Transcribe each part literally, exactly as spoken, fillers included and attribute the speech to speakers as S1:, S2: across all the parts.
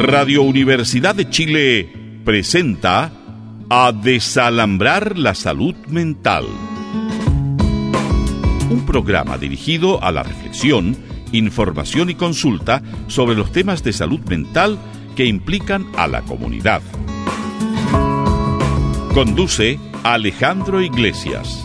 S1: Radio Universidad de Chile presenta A Desalambrar la Salud Mental. Un programa dirigido a la reflexión, información y consulta sobre los temas de salud mental que implican a la comunidad. Conduce Alejandro Iglesias.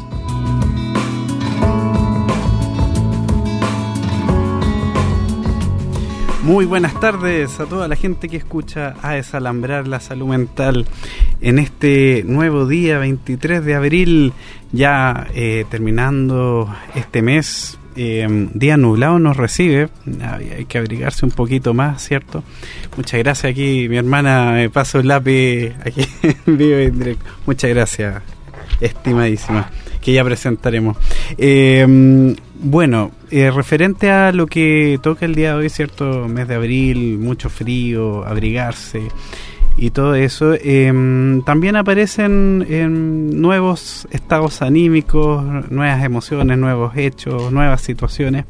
S2: Muy buenas tardes a toda la gente que escucha A Desalambrar la Salud Mental en este nuevo día veintitrés de abril, ya eh, terminando este mes. Eh, día nublado nos recibe, hay que abrigarse un poquito más, ¿cierto? Muchas gracias. Aquí mi hermana me pasa un lápiz aquí en vivo y en directo. Muchas gracias, estimadísima, que ya presentaremos. Eh, bueno, eh, referente a lo que toca el día de hoy, ¿cierto? Mes de abril, mucho frío, abrigarse y todo eso. Eh, también aparecen eh, nuevos estados anímicos, nuevas emociones, nuevos hechos, nuevas situaciones.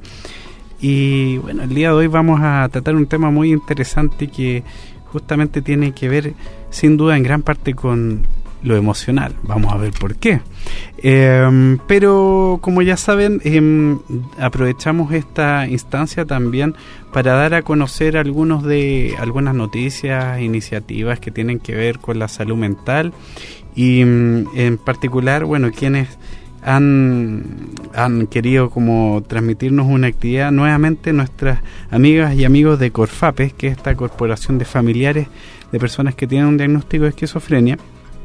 S2: Y bueno, el día de hoy vamos a tratar un tema muy interesante que justamente tiene que ver, sin duda, en gran parte con lo emocional. Vamos a ver por qué. Eh, pero como ya saben, eh, aprovechamos esta instancia también para dar a conocer algunos de algunas noticias, iniciativas que tienen que ver con la salud mental y en particular, bueno, quienes han, han querido como transmitirnos una actividad, nuevamente nuestras amigas y amigos de Corfapes, que es esta corporación de familiares de personas que tienen un diagnóstico de esquizofrenia.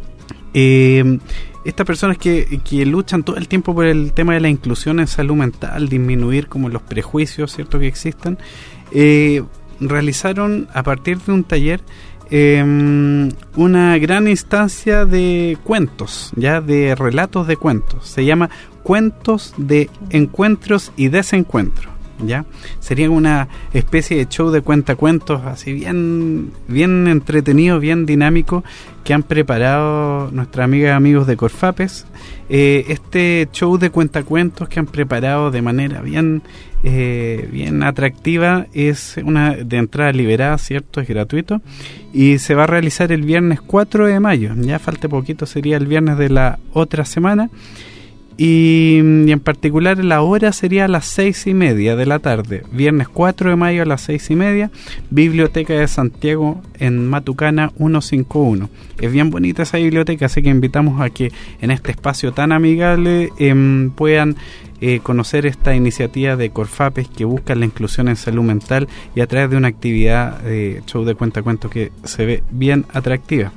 S2: Eh, estas personas que, que luchan todo el tiempo por el tema de la inclusión en salud mental, disminuir como los prejuicios, ¿cierto?, que existen, eh, realizaron a partir de un taller eh, una gran instancia de cuentos, ya de relatos de cuentos. Se llama Cuentos de Encuentros y Desencuentros. ¿Ya? Sería una especie de show de cuentacuentos así bien, bien entretenido, bien dinámico, que han preparado nuestras amigas y amigos de Corfapes. Eh, este show de cuentacuentos que han preparado de manera bien, eh, bien atractiva es una de entrada liberada, ¿cierto? Es gratuito y se va a realizar el viernes cuatro de mayo. Ya falta poquito, sería el viernes de la otra semana. Y, y en particular la hora sería a las seis y media de la tarde, viernes cuatro de mayo a las seis y media, Biblioteca de Santiago en Matucana ciento cincuenta y uno. Es bien bonita esa biblioteca, así que invitamos a que en este espacio tan amigable eh, puedan eh, conocer esta iniciativa de Corfapes que busca la inclusión en salud mental y a través de una actividad de eh, show de cuentacuentos que se ve bien atractiva.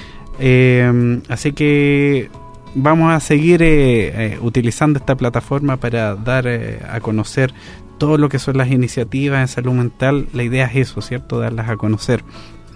S2: Eh, así que vamos a seguir eh, eh, utilizando esta plataforma para dar eh, a conocer todo lo que son las iniciativas en salud mental. La idea es eso, ¿cierto? Darlas a conocer.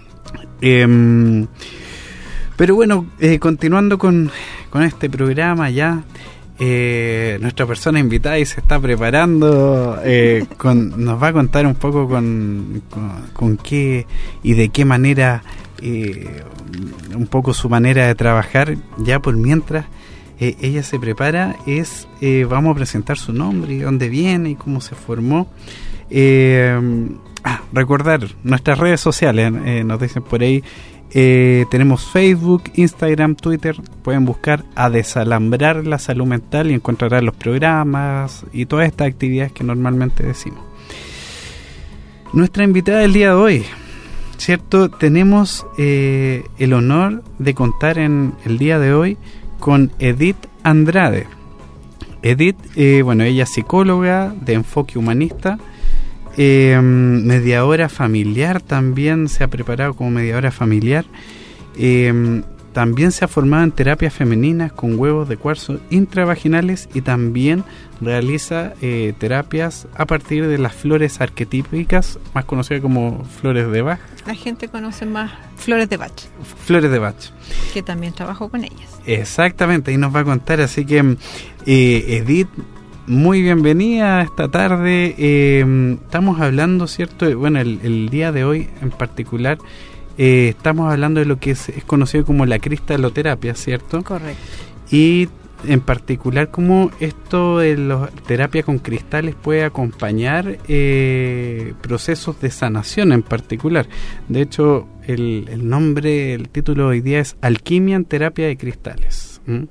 S2: Eh, pero bueno, eh, continuando con, con este programa ya, eh, nuestra persona invitada y se está preparando, eh, con, nos va a contar un poco con, con, con qué y de qué manera... Eh, un poco su manera de trabajar. Ya por mientras eh, ella se prepara, es eh, vamos a presentar su nombre y dónde viene y cómo se formó. Eh, ah, recordar nuestras redes sociales, eh, nos dicen por ahí, eh, tenemos Facebook, Instagram, Twitter. Pueden buscar A Desalambrar la Salud Mental y encontrarán los programas y todas estas actividades que normalmente decimos. Nuestra invitada del día de hoy, ¿cierto? Tenemos eh, el honor de contar en el día de hoy con Edith Andrade. Edith, eh, bueno, ella es psicóloga de enfoque humanista, eh, mediadora familiar, también se ha preparado como mediadora familiar, eh, también se ha formado en terapias femeninas con huevos de cuarzo intravaginales y también realiza eh, terapias a partir de las flores arquetípicas, más conocidas como flores de Bach.
S3: La gente conoce más flores de Bach.
S2: Flores de Bach.
S3: Que también trabajo con ellas.
S2: Exactamente, ahí nos va a contar. Así que, eh, Edith, muy bienvenida esta tarde. Eh, estamos hablando, ¿cierto? Bueno, el, el día de hoy en particular, eh, estamos hablando de lo que es, es conocido como la cristaloterapia, ¿cierto?
S3: Correcto.
S2: Y en particular, cómo esto de la terapia con cristales puede acompañar eh, procesos de sanación en particular. De hecho, el, el nombre, el título de hoy día es Alquimia en terapia de cristales. ¿Mm?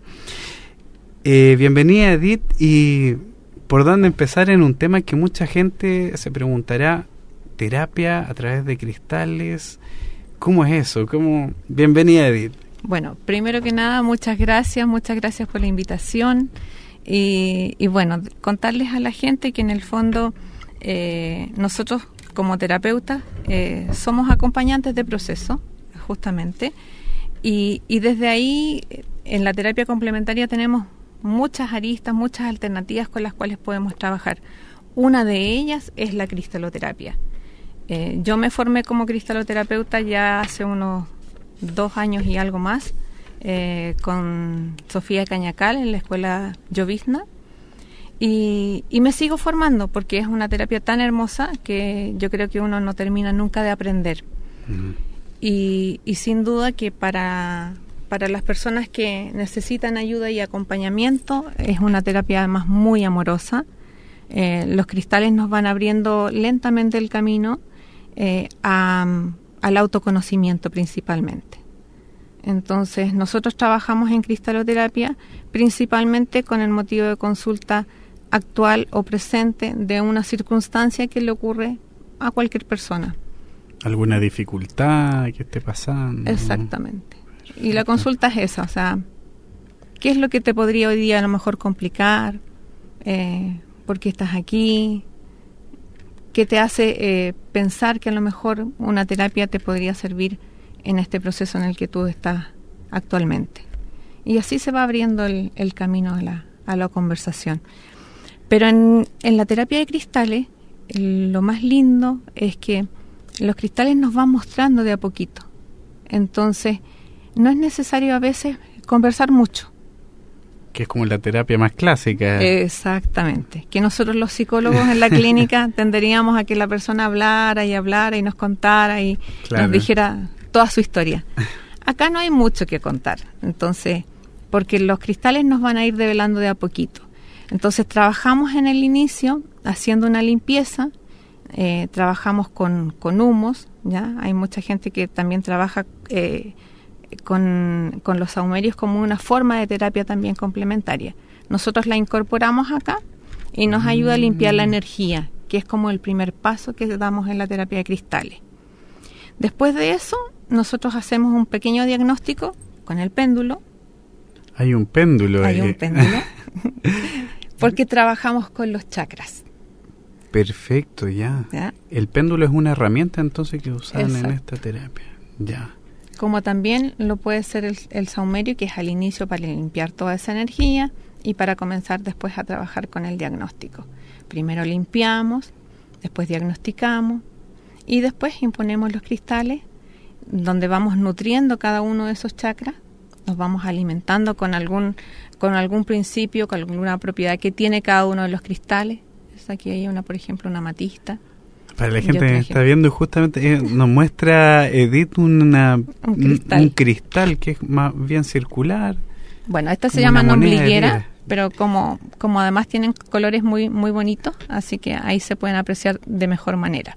S2: Eh, bienvenida, Edith, y por dónde empezar en un tema que mucha gente se preguntará: terapia a través de cristales, ¿cómo es eso? ¿Cómo? Bienvenida, Edith.
S3: Bueno, primero que nada, muchas gracias, muchas gracias por la invitación y, y bueno, contarles a la gente que en el fondo eh, nosotros como terapeutas eh, somos acompañantes de proceso, justamente, y, y desde ahí en la terapia complementaria tenemos muchas aristas, muchas alternativas con las cuales podemos trabajar. Una de ellas es la cristaloterapia. Eh, yo me formé como cristaloterapeuta ya hace unos dos años y algo más, eh, con Sofía Cañacal en la escuela Llovizna, y, y me sigo formando porque es una terapia tan hermosa que yo creo que uno no termina nunca de aprender. Uh-huh. y, y sin duda que para, para las personas que necesitan ayuda y acompañamiento es una terapia además muy amorosa. Eh, los cristales nos van abriendo lentamente el camino eh, a al autoconocimiento principalmente. Entonces, nosotros trabajamos en cristaloterapia principalmente con el motivo de consulta actual o presente de una circunstancia que le ocurre a cualquier persona.
S2: ¿Alguna dificultad que esté pasando?
S3: Exactamente. Perfecto. Y la consulta es esa, o sea, ¿qué es lo que te podría hoy día a lo mejor complicar? Eh, ¿Por qué estás aquí? ¿Qué te hace eh, pensar que a lo mejor una terapia te podría servir en este proceso en el que tú estás actualmente? Y así se va abriendo el, el camino a la, a la conversación. Pero en, en la terapia de cristales, el, lo más lindo es que los cristales nos van mostrando de a poquito. Entonces, no es necesario a veces conversar mucho.
S2: Que es como la terapia más clásica.
S3: Exactamente. Que nosotros los psicólogos en la clínica tenderíamos a que la persona hablara y hablara y nos contara y claro, nos dijera toda su historia. Acá no hay mucho que contar. Entonces, porque los cristales nos van a ir develando de a poquito. Entonces, trabajamos en el inicio haciendo una limpieza. Eh, trabajamos con, con humos, ¿ya? Hay mucha gente que también trabaja eh, Con, con los saumerios como una forma de terapia también complementaria. Nosotros la incorporamos acá y nos mm. ayuda a limpiar la energía, que es como el primer paso que damos en la terapia de cristales. Después de eso, nosotros hacemos un pequeño diagnóstico con el péndulo.
S2: Hay un péndulo.
S3: Hay
S2: eh.
S3: un péndulo. Porque trabajamos con los chakras.
S2: Perfecto, ya. ¿Ya? El péndulo es una herramienta entonces que usan Exacto. en esta terapia. Ya.
S3: Como también lo puede ser el, el saumerio, que es al inicio para limpiar toda esa energía y para comenzar después a trabajar con el diagnóstico. Primero limpiamos, después diagnosticamos y después imponemos los cristales donde vamos nutriendo cada uno de esos chakras, nos vamos alimentando con algún, con algún principio, con alguna propiedad que tiene cada uno de los cristales. Aquí hay una, por ejemplo, una amatista.
S2: Para la gente que está viendo, justamente eh, nos muestra Edith una, un, cristal. un cristal que es más bien circular.
S3: Bueno, esta se llama nombliguera, pero como, como además tienen colores muy, muy bonitos, así que ahí se pueden apreciar de mejor manera.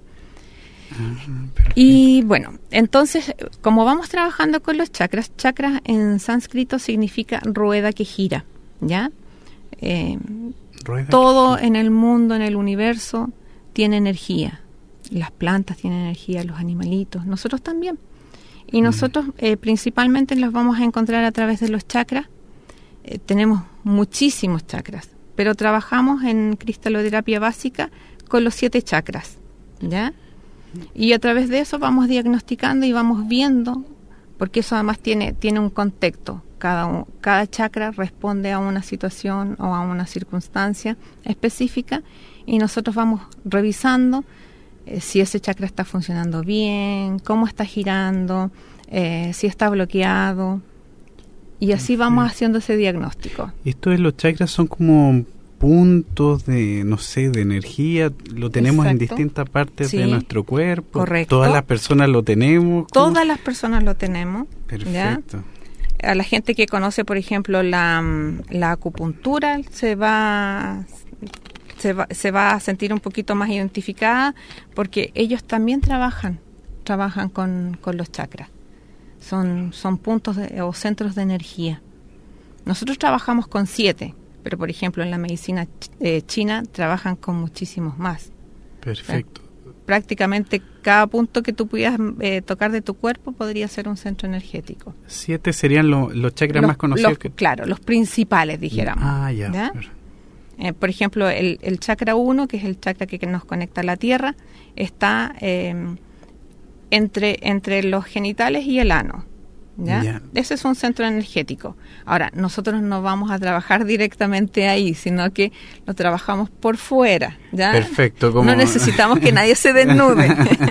S3: Ah, y bueno, entonces, como vamos trabajando con los chakras, chakras en sánscrito significa rueda que gira, ¿ya? Eh, rueda todo que... en el mundo, en el universo, tiene energía. Las plantas tienen energía, los animalitos, nosotros también. Y nosotros eh, principalmente los vamos a encontrar a través de los chakras. Eh, tenemos muchísimos chakras, pero trabajamos en cristaloterapia básica con los siete chakras, ¿ya? Y a través de eso vamos diagnosticando y vamos viendo, porque eso además tiene, tiene un contexto. Cada, cada chakra responde a una situación o a una circunstancia específica y nosotros vamos revisando eh, si ese chakra está funcionando bien, cómo está girando, eh, si está bloqueado, y así vamos haciendo ese diagnóstico.
S2: ¿Y esto de los chakras son como puntos de, no sé, de energía? ¿Lo tenemos Exacto. en distintas partes sí. de nuestro cuerpo?
S3: Correcto.
S2: ¿Todas las personas lo tenemos?
S3: Todas las personas lo tenemos.
S2: Perfecto.
S3: ¿ya? a la gente que conoce, por ejemplo, la, la acupuntura, se va, se va se va a sentir un poquito más identificada, porque ellos también trabajan, trabajan con, con los chakras. Son, son puntos de, o centros de energía. Nosotros trabajamos con siete, pero por ejemplo en la medicina eh, china trabajan con muchísimos más.
S2: Perfecto.
S3: O sea, prácticamente cada punto que tú pudieras eh, tocar de tu cuerpo podría ser un centro energético.
S2: Siete serían lo, los chakras
S3: los,
S2: más conocidos.
S3: Los,
S2: que...
S3: Claro, los principales, dijéramos.
S2: Ah, ya.
S3: ¿Ya? Eh, por ejemplo, el, el chakra uno, que es el chakra que, que nos conecta a la tierra, está eh, entre, entre los genitales y el ano. ¿Ya? Yeah. Ese es un centro energético. Ahora, nosotros no vamos a trabajar directamente ahí, sino que lo trabajamos por fuera. ¿Ya?
S2: Perfecto. Como...
S3: No necesitamos que nadie se desnude.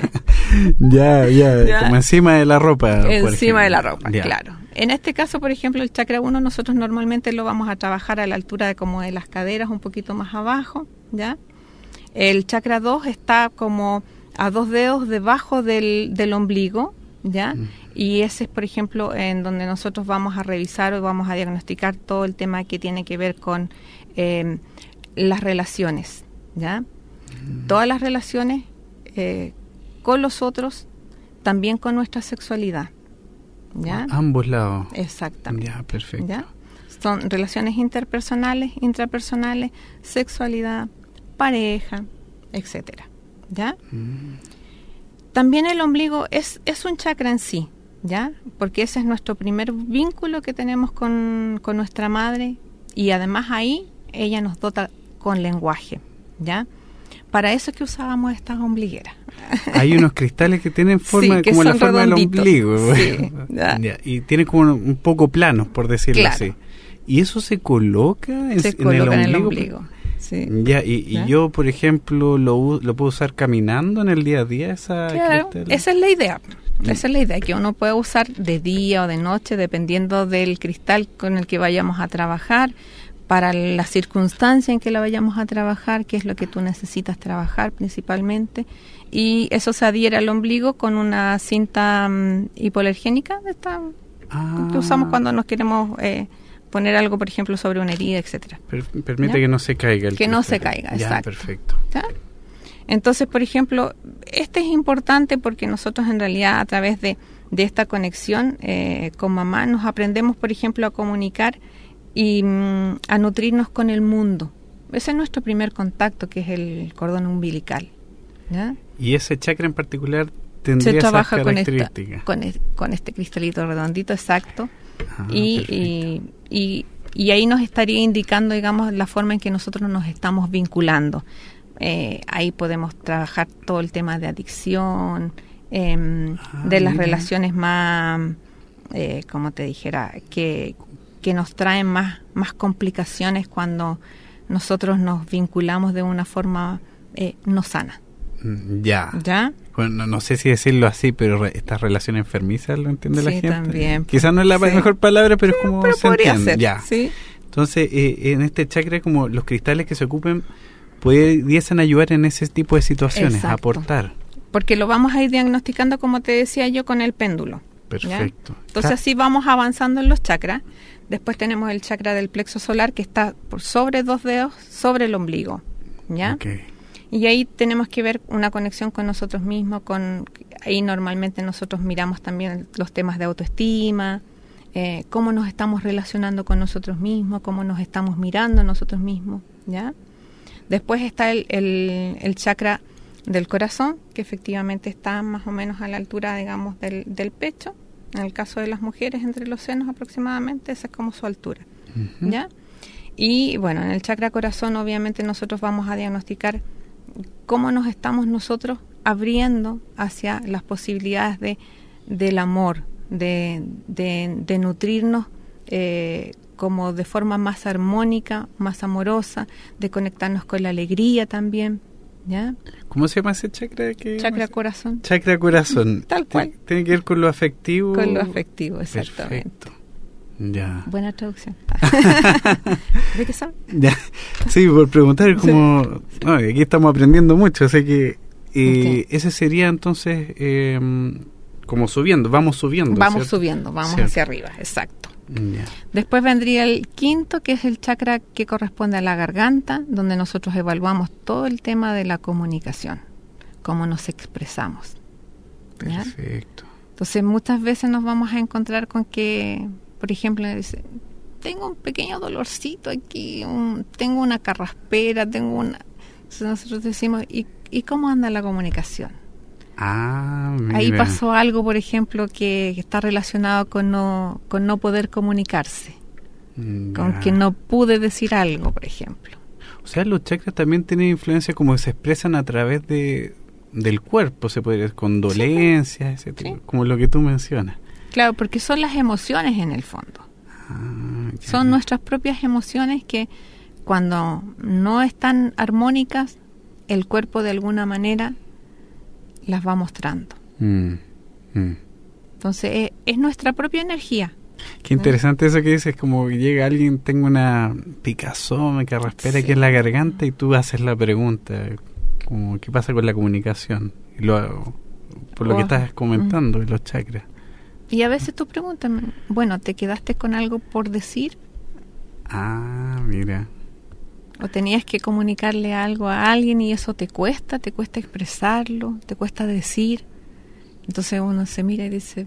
S2: ya, ya, ya, como encima de la ropa.
S3: Encima de la ropa,
S2: yeah.
S3: Claro. En este caso, por ejemplo, el chakra uno, nosotros normalmente lo vamos a trabajar a la altura de como de las caderas, un poquito más abajo. ¿Ya? El chakra dos está como a dos dedos debajo del, del ombligo. ¿Ya? Mm. Y ese es, por ejemplo, en donde nosotros vamos a revisar o vamos a diagnosticar todo el tema que tiene que ver con eh, las relaciones, ¿ya? Mm. Todas las relaciones eh, con los otros, también con nuestra sexualidad, ¿ya?
S2: A ambos lados.
S3: Exactamente.
S2: Ya, perfecto.
S3: ¿Ya? Son relaciones interpersonales, intrapersonales, sexualidad, pareja, etcétera, ¿ya? Mm. También el ombligo es, es un chakra en sí, ¿ya? Porque ese es nuestro primer vínculo que tenemos con, con nuestra madre, y además ahí ella nos dota con lenguaje, ¿ya? Para eso es que usábamos estas ombligueras.
S2: Hay unos cristales que tienen forma
S3: sí, que
S2: como la forma
S3: redonditos.
S2: Del ombligo.
S3: Sí, ¿ya?
S2: Ya, y tienen como un poco planos, por decirlo
S3: claro.
S2: así. ¿Y eso se coloca en,
S3: se
S2: en,
S3: coloca
S2: el
S3: en el
S2: ombligo?
S3: ombligo. Sí.
S2: Ya, y, y yo, por ejemplo, lo, lo puedo usar caminando en el día a día, esa
S3: claro,
S2: cristal?
S3: Esa es la idea. Esa es la idea, que uno puede usar de día o de noche, dependiendo del cristal con el que vayamos a trabajar, para la circunstancia en que la vayamos a trabajar, qué es lo que tú necesitas trabajar principalmente. Y eso se adhiere al ombligo con una cinta um, hipoalergénica, esta, ah. que usamos cuando nos queremos... Eh, poner algo, por ejemplo, sobre una herida, etcétera.
S2: Per- permite ¿Ya? que no se caiga el
S3: Que
S2: cristal.
S3: no se caiga,
S2: ya,
S3: exacto.
S2: Perfecto.
S3: ¿Ya? Entonces, por ejemplo, este es importante porque nosotros en realidad a través de, de esta conexión eh, con mamá nos aprendemos, por ejemplo, a comunicar y mm, a nutrirnos con el mundo. Ese es nuestro primer contacto, que es el cordón umbilical. ¿Ya?
S2: Y ese chakra en particular tendría
S3: se trabaja
S2: esas
S3: con,
S2: características.
S3: esta, con, el, con este cristalito redondito, exacto.
S2: Ah,
S3: y, y, y, y ahí nos estaría indicando, digamos, la forma en que nosotros nos estamos vinculando. Eh, ahí podemos trabajar todo el tema de adicción, eh, ah, de las mira. relaciones más, eh, como te dijera, que, que nos traen más, más complicaciones cuando nosotros nos vinculamos de una forma eh, no sana.
S2: Ya.
S3: ¿Ya?
S2: Bueno, no sé si decirlo así, pero re, estas relaciones enfermizas lo entiende
S3: sí,
S2: la gente.
S3: También.
S2: Quizás no es la sí. mejor palabra, pero es como
S3: pero
S2: se
S3: podría
S2: entiende.
S3: ser.
S2: Ya.
S3: Sí.
S2: Entonces, eh, en este chakra, como los cristales que se ocupen pudiesen ayudar en ese tipo de situaciones,
S3: exacto.
S2: aportar.
S3: Porque lo vamos a ir diagnosticando, como te decía yo, con el péndulo.
S2: Perfecto.
S3: ¿Ya? Entonces, así vamos avanzando en los chakras. Después tenemos el chakra del plexo solar, que está por sobre dos dedos, sobre el ombligo. ¿Ya?
S2: Okay.
S3: Y ahí tenemos que ver una conexión con nosotros mismos, con ahí normalmente nosotros miramos también los temas de autoestima, eh, cómo nos estamos relacionando con nosotros mismos, cómo nos estamos mirando nosotros mismos, ¿ya? Después está el, el, el chakra del corazón, que efectivamente está más o menos a la altura, digamos, del, del pecho. En el caso de las mujeres, entre los senos aproximadamente, esa es como su altura, uh-huh. ¿ya? Y bueno, en el chakra corazón obviamente nosotros vamos a diagnosticar cómo nos estamos nosotros abriendo hacia las posibilidades de del amor, de, de, de nutrirnos eh, como de forma más armónica, más amorosa, de conectarnos con la alegría también, ¿ya?
S2: ¿Cómo se llama ese chakra? Que
S3: chakra corazón.
S2: Chakra corazón.
S3: Tal cual.
S2: Tiene que ver con lo afectivo.
S3: Con lo afectivo, exactamente.
S2: Perfecto. Ya.
S3: Buena traducción. ¿De qué sabe?
S2: Ya. Sí, por preguntar, como sí. no, aquí estamos aprendiendo mucho, así que eh, okay. ese sería entonces eh, como subiendo, vamos subiendo.
S3: Vamos
S2: ¿cierto?
S3: subiendo, vamos
S2: ¿cierto?
S3: Hacia arriba, exacto.
S2: Yeah.
S3: Después vendría el quinto, que es el chakra que corresponde a la garganta, donde nosotros evaluamos todo el tema de la comunicación, cómo nos expresamos. ¿Ya?
S2: Perfecto.
S3: Entonces muchas veces nos vamos a encontrar con que, por ejemplo, dice, tengo un pequeño dolorcito aquí, un, tengo una carraspera, tengo una... Entonces nosotros decimos, ¿y, ¿y cómo anda la comunicación?
S2: Ah, mira.
S3: Ahí pasó algo, por ejemplo, que, que está relacionado con no, con no poder comunicarse,
S2: Ya.
S3: con que no pude decir algo, por ejemplo.
S2: O sea, los chakras también tienen influencia como se expresan a través de del cuerpo, se puede decir, con dolencias, ese tipo,
S3: Sí.
S2: como lo que tú mencionas.
S3: Claro, porque son las emociones en el fondo.
S2: Ah, ya.
S3: Son nuestras propias emociones que cuando no están armónicas, el cuerpo de alguna manera las va mostrando.
S2: Mm, mm.
S3: Entonces es, es nuestra propia energía.
S2: Qué interesante eso que dices, como que llega alguien, tengo una picazón, me carraspera
S3: Sí.
S2: aquí en la garganta y tú haces la pregunta, como qué pasa con la comunicación, y lo, por lo
S3: Oh.
S2: que estás comentando, mm. los chakras.
S3: Y a veces tú preguntas, bueno, ¿te quedaste con algo por decir?
S2: Ah, mira.
S3: ¿O tenías que comunicarle algo a alguien y eso te cuesta? ¿Te cuesta expresarlo? ¿Te cuesta decir? Entonces uno se mira y dice,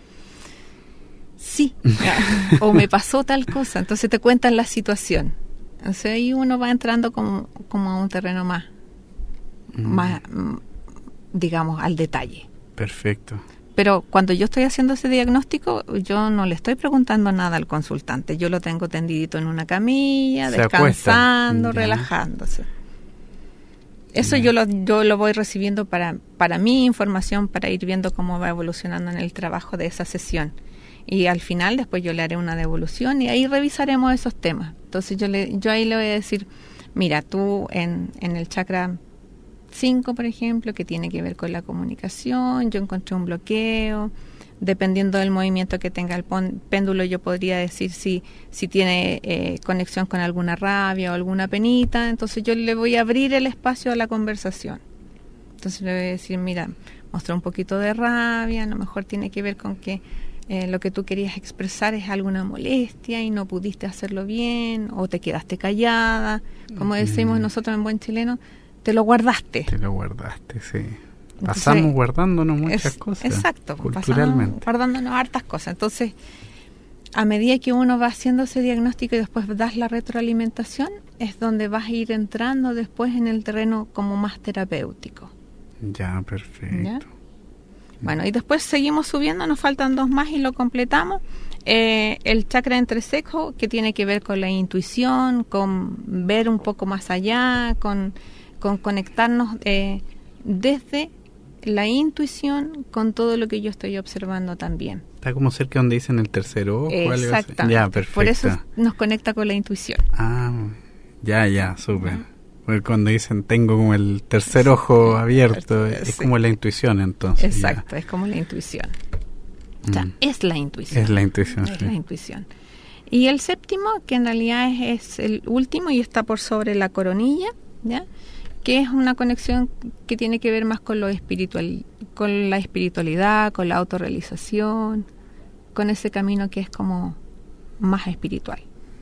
S3: sí, o me pasó tal cosa. Entonces te cuentan la situación. Entonces ahí uno va entrando como, como a un terreno más, mm. más, digamos, al detalle.
S2: Perfecto.
S3: Pero cuando yo estoy haciendo ese diagnóstico, yo no le estoy preguntando nada al consultante. Yo lo tengo tendidito en una camilla,
S2: Se
S3: descansando,
S2: acuesta.
S3: relajándose. Eso
S2: Ya.
S3: yo lo, yo lo voy recibiendo para, para mi información, para ir viendo cómo va evolucionando en el trabajo de esa sesión. Y al final, después yo le haré una devolución y ahí revisaremos esos temas. Entonces yo, le, yo ahí le voy a decir, mira, tú en, en el chakra cinco, por ejemplo, que tiene que ver con la comunicación, yo encontré un bloqueo. Dependiendo del movimiento que tenga el pon- péndulo, yo podría decir si, si tiene eh, conexión con alguna rabia o alguna penita. Entonces yo le voy a abrir el espacio a la conversación. Entonces le voy a decir, mira, mostró un poquito de rabia, a lo mejor tiene que ver con que eh, lo que tú querías expresar es alguna molestia y no pudiste hacerlo bien, o te quedaste callada. Como decimos
S2: Mm.
S3: nosotros en buen chileno, te lo guardaste.
S2: Te lo guardaste, sí.
S3: Entonces,
S2: Pasamos guardándonos muchas
S3: es,
S2: cosas.
S3: Exacto,
S2: Culturalmente.
S3: pasamos guardándonos hartas cosas. Entonces, a medida que uno va haciendo ese diagnóstico y después das la retroalimentación, es donde vas a ir entrando después en el terreno como más terapéutico.
S2: Ya, perfecto.
S3: ¿Ya? Bueno, y después seguimos subiendo, nos faltan dos más y lo completamos. Eh, el chakra entrecejo, que tiene que ver con la intuición, con ver un poco más allá, con, con conectarnos eh, desde la intuición con todo lo que yo estoy observando también.
S2: Está como cerca donde dicen el tercer ojo.
S3: Exactamente.
S2: Ya, perfecto.
S3: Por eso nos conecta con la intuición.
S2: Ah, ya, ya, súper. Porque cuando dicen tengo como el tercer ojo abierto,
S3: Sí.
S2: es como la intuición entonces.
S3: Exacto,
S2: ya.
S3: es como la intuición. O sea,
S2: Mm.
S3: es la intuición.
S2: Es la intuición,
S3: Es
S2: sí.
S3: la intuición. Y el séptimo, que en realidad es, es el último y está por sobre la coronilla, ¿ya? Que es una conexión que tiene que ver más con lo espiritual, con la espiritualidad, con la autorrealización, con ese camino que es como más espiritual.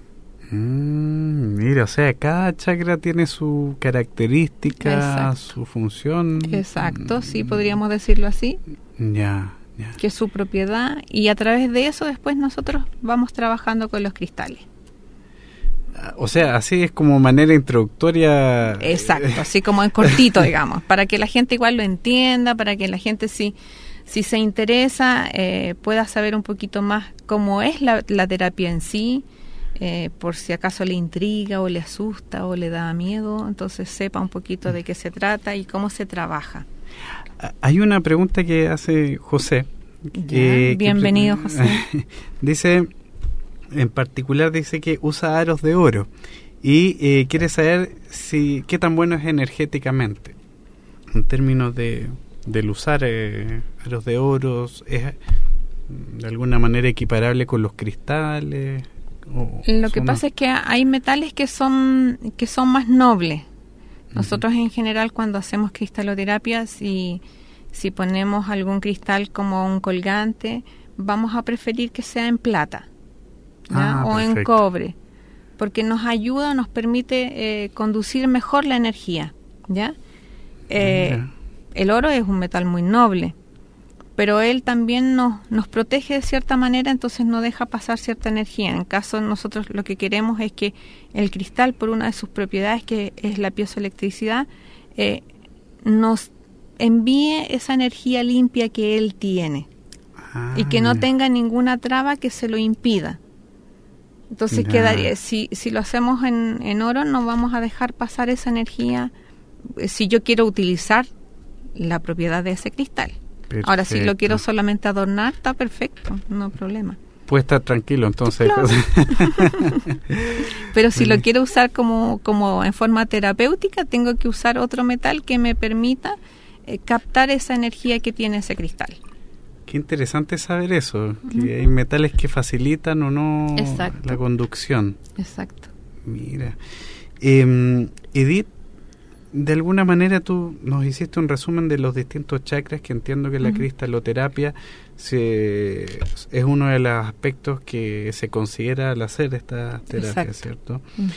S2: Mm, mira, o sea, cada chakra tiene su característica,
S3: Exacto.
S2: su función.
S3: Exacto, sí,
S2: Mm,
S3: podríamos decirlo así,
S2: Ya, ya.
S3: que es su propiedad, y a través de eso después nosotros vamos trabajando con los cristales.
S2: O sea, así es como manera introductoria.
S3: Exacto, así como en cortito, digamos, para que la gente igual lo entienda, para que la gente si, si se interesa eh, pueda saber un poquito más cómo es la, la terapia en sí, eh, por si acaso le intriga o le asusta o le da miedo, entonces sepa un poquito de qué se trata y cómo se trabaja.
S2: Hay una pregunta que hace José.
S3: Ya,
S2: que-
S3: bienvenido,
S2: que-
S3: José.
S2: Dice, en particular dice que usa aros de oro y eh, quiere saber si qué tan bueno es energéticamente en términos de del usar eh, aros de oro. ¿Es de alguna manera equiparable con los cristales? O
S3: Lo que
S2: son-
S3: pasa es que hay metales que son que son más nobles. Nosotros en general cuando hacemos cristaloterapia, si, si ponemos algún cristal como un colgante, vamos a preferir que sea en plata.
S2: ah,
S3: o
S2: perfecto.
S3: en cobre, porque nos ayuda, nos permite eh, conducir mejor la energía, ¿ya? Eh,
S2: Mira.
S3: el oro es un metal muy noble, pero él también nos, nos protege de cierta manera, entonces no deja pasar cierta energía. En caso, nosotros lo que queremos es que el cristal, por una de sus propiedades, que es la piezoelectricidad, eh, nos envíe esa energía limpia que él tiene,
S2: Ah,
S3: y que no
S2: mira.
S3: tenga ninguna traba que se lo impida. Entonces
S2: Ya.
S3: quedaría, si, si lo hacemos en, en oro, no vamos a dejar pasar esa energía eh, si yo quiero utilizar la propiedad de ese cristal. Ahora, si lo
S2: Perfecto.
S3: quiero solamente adornar, está perfecto, no hay problema.
S2: Puede estar tranquilo, entonces.
S3: Claro. Pero si
S2: Bueno.
S3: lo quiero usar como, como en forma terapéutica, tengo que usar otro metal que me permita eh, captar esa energía que tiene ese cristal.
S2: Qué interesante saber eso, que hay metales que facilitan o no
S3: Exacto.
S2: la conducción.
S3: Exacto.
S2: Mira. Eh, Edith, de alguna manera tú nos hiciste un resumen de los distintos chakras, que entiendo que la
S3: Ujú.
S2: cristaloterapia se, es uno de los aspectos que se considera al hacer esta terapia,
S3: Exacto.
S2: ¿cierto?
S3: Ujú.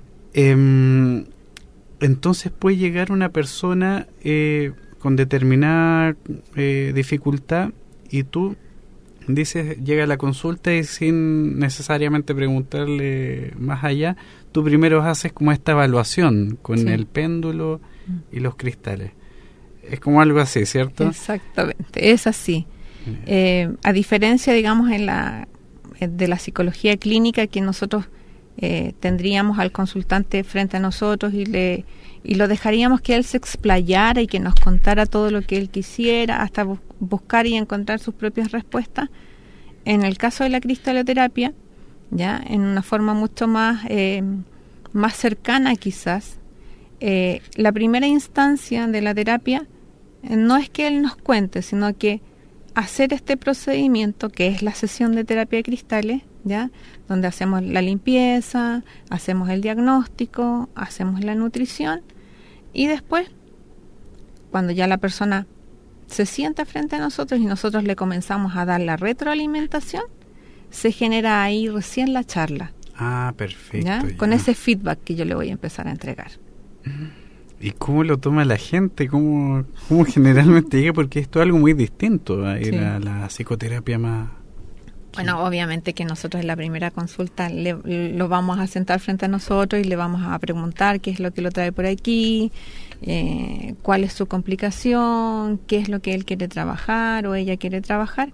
S2: Eh, entonces puede llegar una persona eh, con determinada eh, dificultad y tú dices, llega a la consulta y sin necesariamente preguntarle más allá, tú primero haces como esta evaluación con
S3: Sí.
S2: el péndulo y los cristales. Es como algo así, ¿cierto?
S3: Exactamente, es así. Eh, a diferencia, digamos, en la de la psicología clínica, que nosotros eh, tendríamos al consultante frente a nosotros y le y lo dejaríamos que él se explayara y que nos contara todo lo que él quisiera, hasta bu- buscar y encontrar sus propias respuestas. En el caso de la cristaloterapia, ya en una forma mucho más eh, más cercana quizás, eh, la primera instancia de la terapia eh, no es que él nos cuente, sino que hacer este procedimiento, que es la sesión de terapia de cristales, ya, donde hacemos la limpieza, hacemos el diagnóstico, hacemos la nutrición, y después, cuando ya la persona se sienta frente a nosotros y nosotros le comenzamos a dar la retroalimentación, se genera ahí recién la charla,
S2: Ah, perfecto.
S3: ¿ya?
S2: Ya.
S3: Con ese feedback que yo le voy a empezar a entregar.
S2: ¿Y cómo lo toma la gente? ¿Cómo, cómo generalmente llega? Porque esto es algo muy distinto a ir
S3: Sí.
S2: a la psicoterapia más...
S3: Bueno, obviamente que nosotros en la primera consulta le, lo vamos a sentar frente a nosotros y le vamos a preguntar qué es lo que lo trae por aquí, eh, cuál es su complicación, qué es lo que él quiere trabajar o ella quiere trabajar.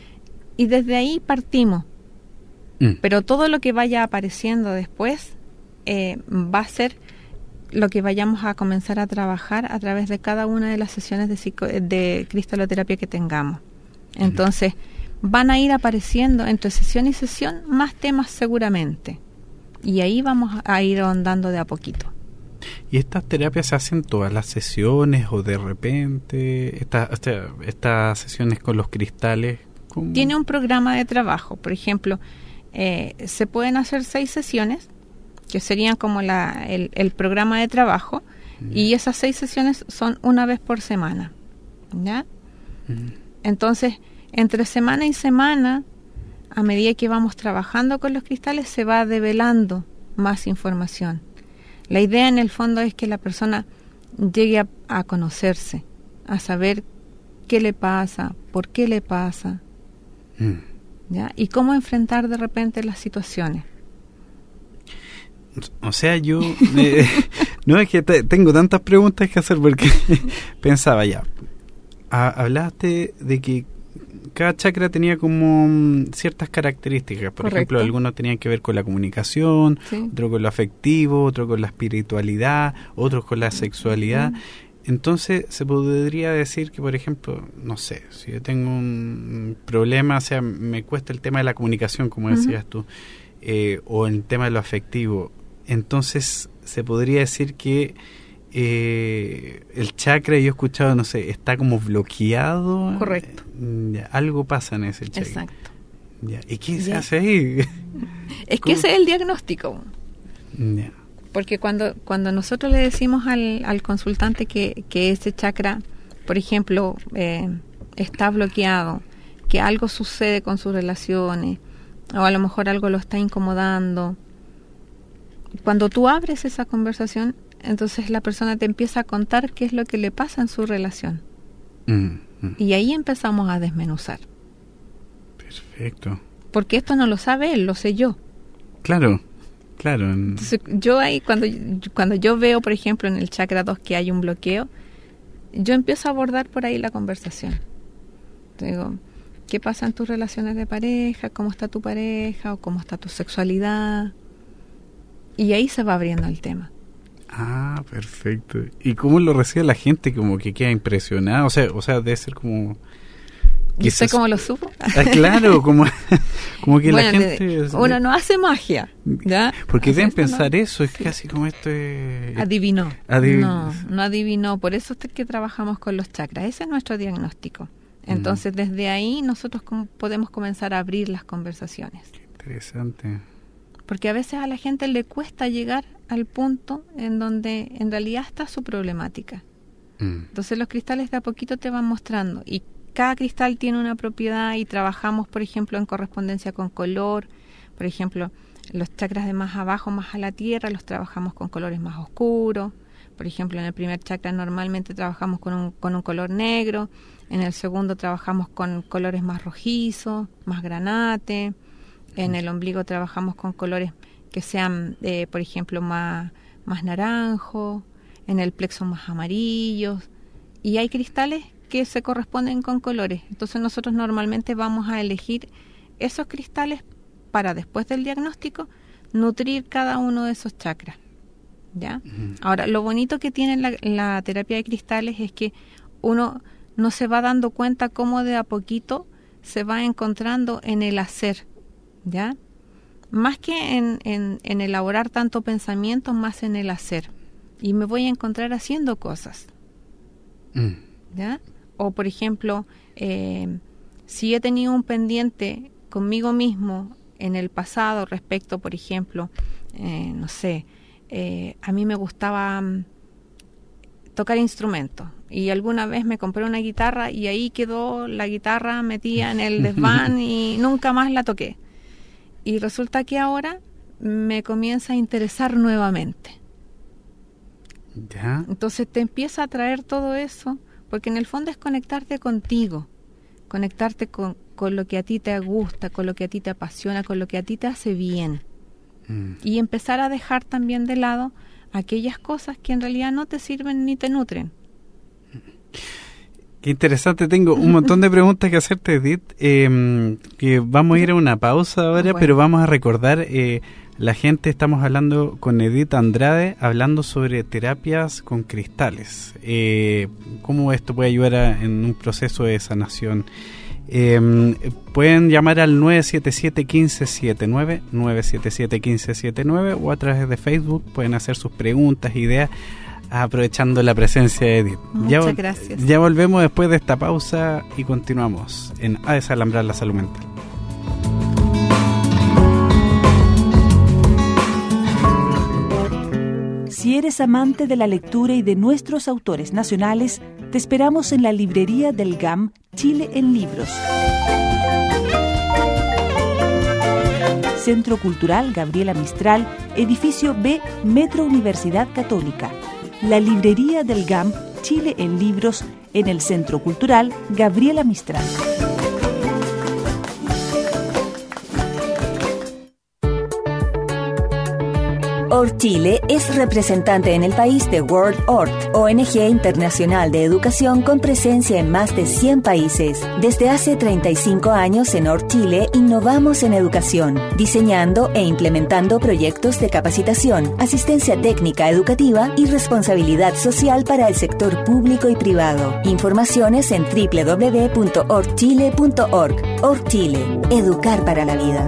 S3: Y desde ahí partimos.
S2: Mm.
S3: Pero todo lo que vaya apareciendo después eh, va a ser lo que vayamos a comenzar a trabajar a través de cada una de las sesiones de, psico de cristaloterapia que tengamos. Entonces, van a ir apareciendo entre sesión y sesión más temas seguramente. Y ahí vamos a ir ahondando de a poquito.
S2: ¿Y estas terapias se hacen todas las sesiones o de repente? Estas esta, estas sesiones con los cristales, ¿cómo?
S3: Tiene un programa de trabajo. Por ejemplo, eh, se pueden hacer seis sesiones, que serían como la, el, el programa de trabajo,
S2: Mm.
S3: y esas seis sesiones son una vez por semana, ¿ya?
S2: Mm.
S3: Entonces, entre semana y semana, a medida que vamos trabajando con los cristales, se va develando más información. La idea en el fondo es que la persona llegue a, a conocerse, a saber qué le pasa, por qué le pasa,
S2: Mm.
S3: ¿ya? Y cómo enfrentar de repente las situaciones.
S2: O sea, yo... eh, no, es que te- tengo tantas preguntas que hacer porque pensaba ya. A, hablaste de que cada chakra tenía como mm, ciertas características. Por
S3: Correcto.
S2: ejemplo, algunos tenían que ver con la comunicación,
S3: ¿Sí?
S2: otro con lo afectivo, otro con la espiritualidad, otros con la sexualidad.
S3: Ujú.
S2: Entonces, se podría decir que, por ejemplo, no sé, si yo tengo un problema, o sea, me cuesta el tema de la comunicación, como
S3: Ujú.
S2: decías tú, eh, o el tema de lo afectivo, entonces se podría decir que eh, el chakra, yo he escuchado, no sé, está como bloqueado.
S3: Correcto.
S2: Eh, ya, algo pasa en ese chakra.
S3: Exacto.
S2: Ya. ¿Y qué se
S3: Ya.
S2: hace ahí?
S3: Es
S2: ¿Cómo?
S3: que ese es el diagnóstico.
S2: Ya.
S3: Porque cuando, cuando nosotros le decimos al, al consultante que, que ese chakra, por ejemplo, eh, está bloqueado, que algo sucede con sus relaciones, o a lo mejor algo lo está incomodando. Cuando tú abres esa conversación, entonces la persona te empieza a contar qué es lo que le pasa en su relación. Mm, mm. Y ahí empezamos a desmenuzar.
S2: Perfecto.
S3: Porque esto no lo sabe él, lo sé yo.
S2: Claro, claro.
S3: Entonces, yo ahí, cuando, cuando yo veo, por ejemplo, en el chakra dos que hay un bloqueo, yo empiezo a abordar por ahí la conversación. Te digo, ¿qué pasa en tus relaciones de pareja? ¿Cómo está tu pareja? ¿O cómo está tu sexualidad? Y ahí se va abriendo el tema.
S2: Ah, perfecto. ¿Y cómo lo recibe la gente? Como que queda impresionada. O sea, o sea debe ser como...
S3: ¿Y sé cómo lo supo?
S2: Ah, claro, como, como que bueno, la gente...
S3: De, uno no hace magia, ¿ya?
S2: Porque deben pensar no. eso, es sí. casi como esto es...
S3: Adivinó.
S2: Adiv...
S3: No, no adivinó. Por eso es que trabajamos con los chakras. Ese es nuestro diagnóstico. Entonces, mm. desde ahí nosotros podemos comenzar a abrir las conversaciones.
S2: Qué interesante.
S3: Porque a veces a la gente le cuesta llegar al punto en donde en realidad está su problemática. Mm. Entonces los cristales de a poquito te van mostrando, y cada cristal tiene una propiedad, y trabajamos, por ejemplo, en correspondencia con color. Por ejemplo, los chakras de más abajo, más a la tierra, los trabajamos con colores más oscuros. Por ejemplo, en el primer chakra normalmente trabajamos con un, con un color negro. En el segundo trabajamos con colores más rojizos, más granate. En el ombligo trabajamos con colores que sean, eh, por ejemplo, más, más naranjos. En el plexo más amarillos. Y hay cristales que se corresponden con colores. Entonces nosotros normalmente vamos a elegir esos cristales para, después del diagnóstico, nutrir cada uno de esos chakras. ¿Ya? Uh-huh. Ahora, lo bonito que tiene la, la terapia de cristales es que uno no se va dando cuenta cómo de a poquito se va encontrando en el hacer, ¿ya? Más que en, en, en elaborar tanto pensamiento, más en el hacer. Y me voy a encontrar haciendo cosas, mm. ¿ya? O, por ejemplo, eh, si he tenido un pendiente conmigo mismo en el pasado respecto, por ejemplo, eh, no sé, eh, a mí me gustaba um, tocar instrumentos, y alguna vez me compré una guitarra y ahí quedó la guitarra metida en el desván y nunca más la toqué. Y resulta que ahora me comienza a interesar nuevamente.
S2: ¿Ya?
S3: Entonces te empieza a traer todo eso, porque en el fondo es conectarte contigo, conectarte con, con lo que a ti te gusta, con lo que a ti te apasiona, con lo que a ti te hace bien. Mm. Y empezar a dejar también de lado aquellas cosas que en realidad no te sirven ni te nutren.
S2: Qué interesante, tengo un montón de preguntas que hacerte, Edith, eh, que vamos a ir a una pausa ahora, bueno. pero vamos a recordar, eh, la gente, estamos hablando con Edith Andrade, hablando sobre terapias con cristales, eh, cómo esto puede ayudar a, en un proceso de sanación. Eh, pueden llamar al nueve siete siete, uno cinco siete nueve, nueve siete siete, uno cinco siete nueve, o a través de Facebook pueden hacer sus preguntas, ideas, aprovechando la presencia de Edith.
S3: Muchas
S2: ya,
S3: gracias.
S2: Ya volvemos después de esta pausa y continuamos en A Desalambrar la Salud Mental.
S4: Si eres amante de la lectura y de nuestros autores nacionales, te esperamos en la librería del G A M Chile en Libros. Centro Cultural Gabriela Mistral, edificio B, Metro Universidad Católica. La librería del G A M Chile en Libros, en el Centro Cultural Gabriela Mistral.
S5: ORT-Chile es representante en el país de World O R T, O N G internacional de educación con presencia en más de cien países. Desde hace treinta y cinco años en O R T-Chile innovamos en educación, diseñando e implementando proyectos de capacitación, asistencia técnica educativa y responsabilidad social para el sector público y privado. Informaciones en doble u doble u doble u punto o r t chile punto org. O R T-Chile, educar para la vida.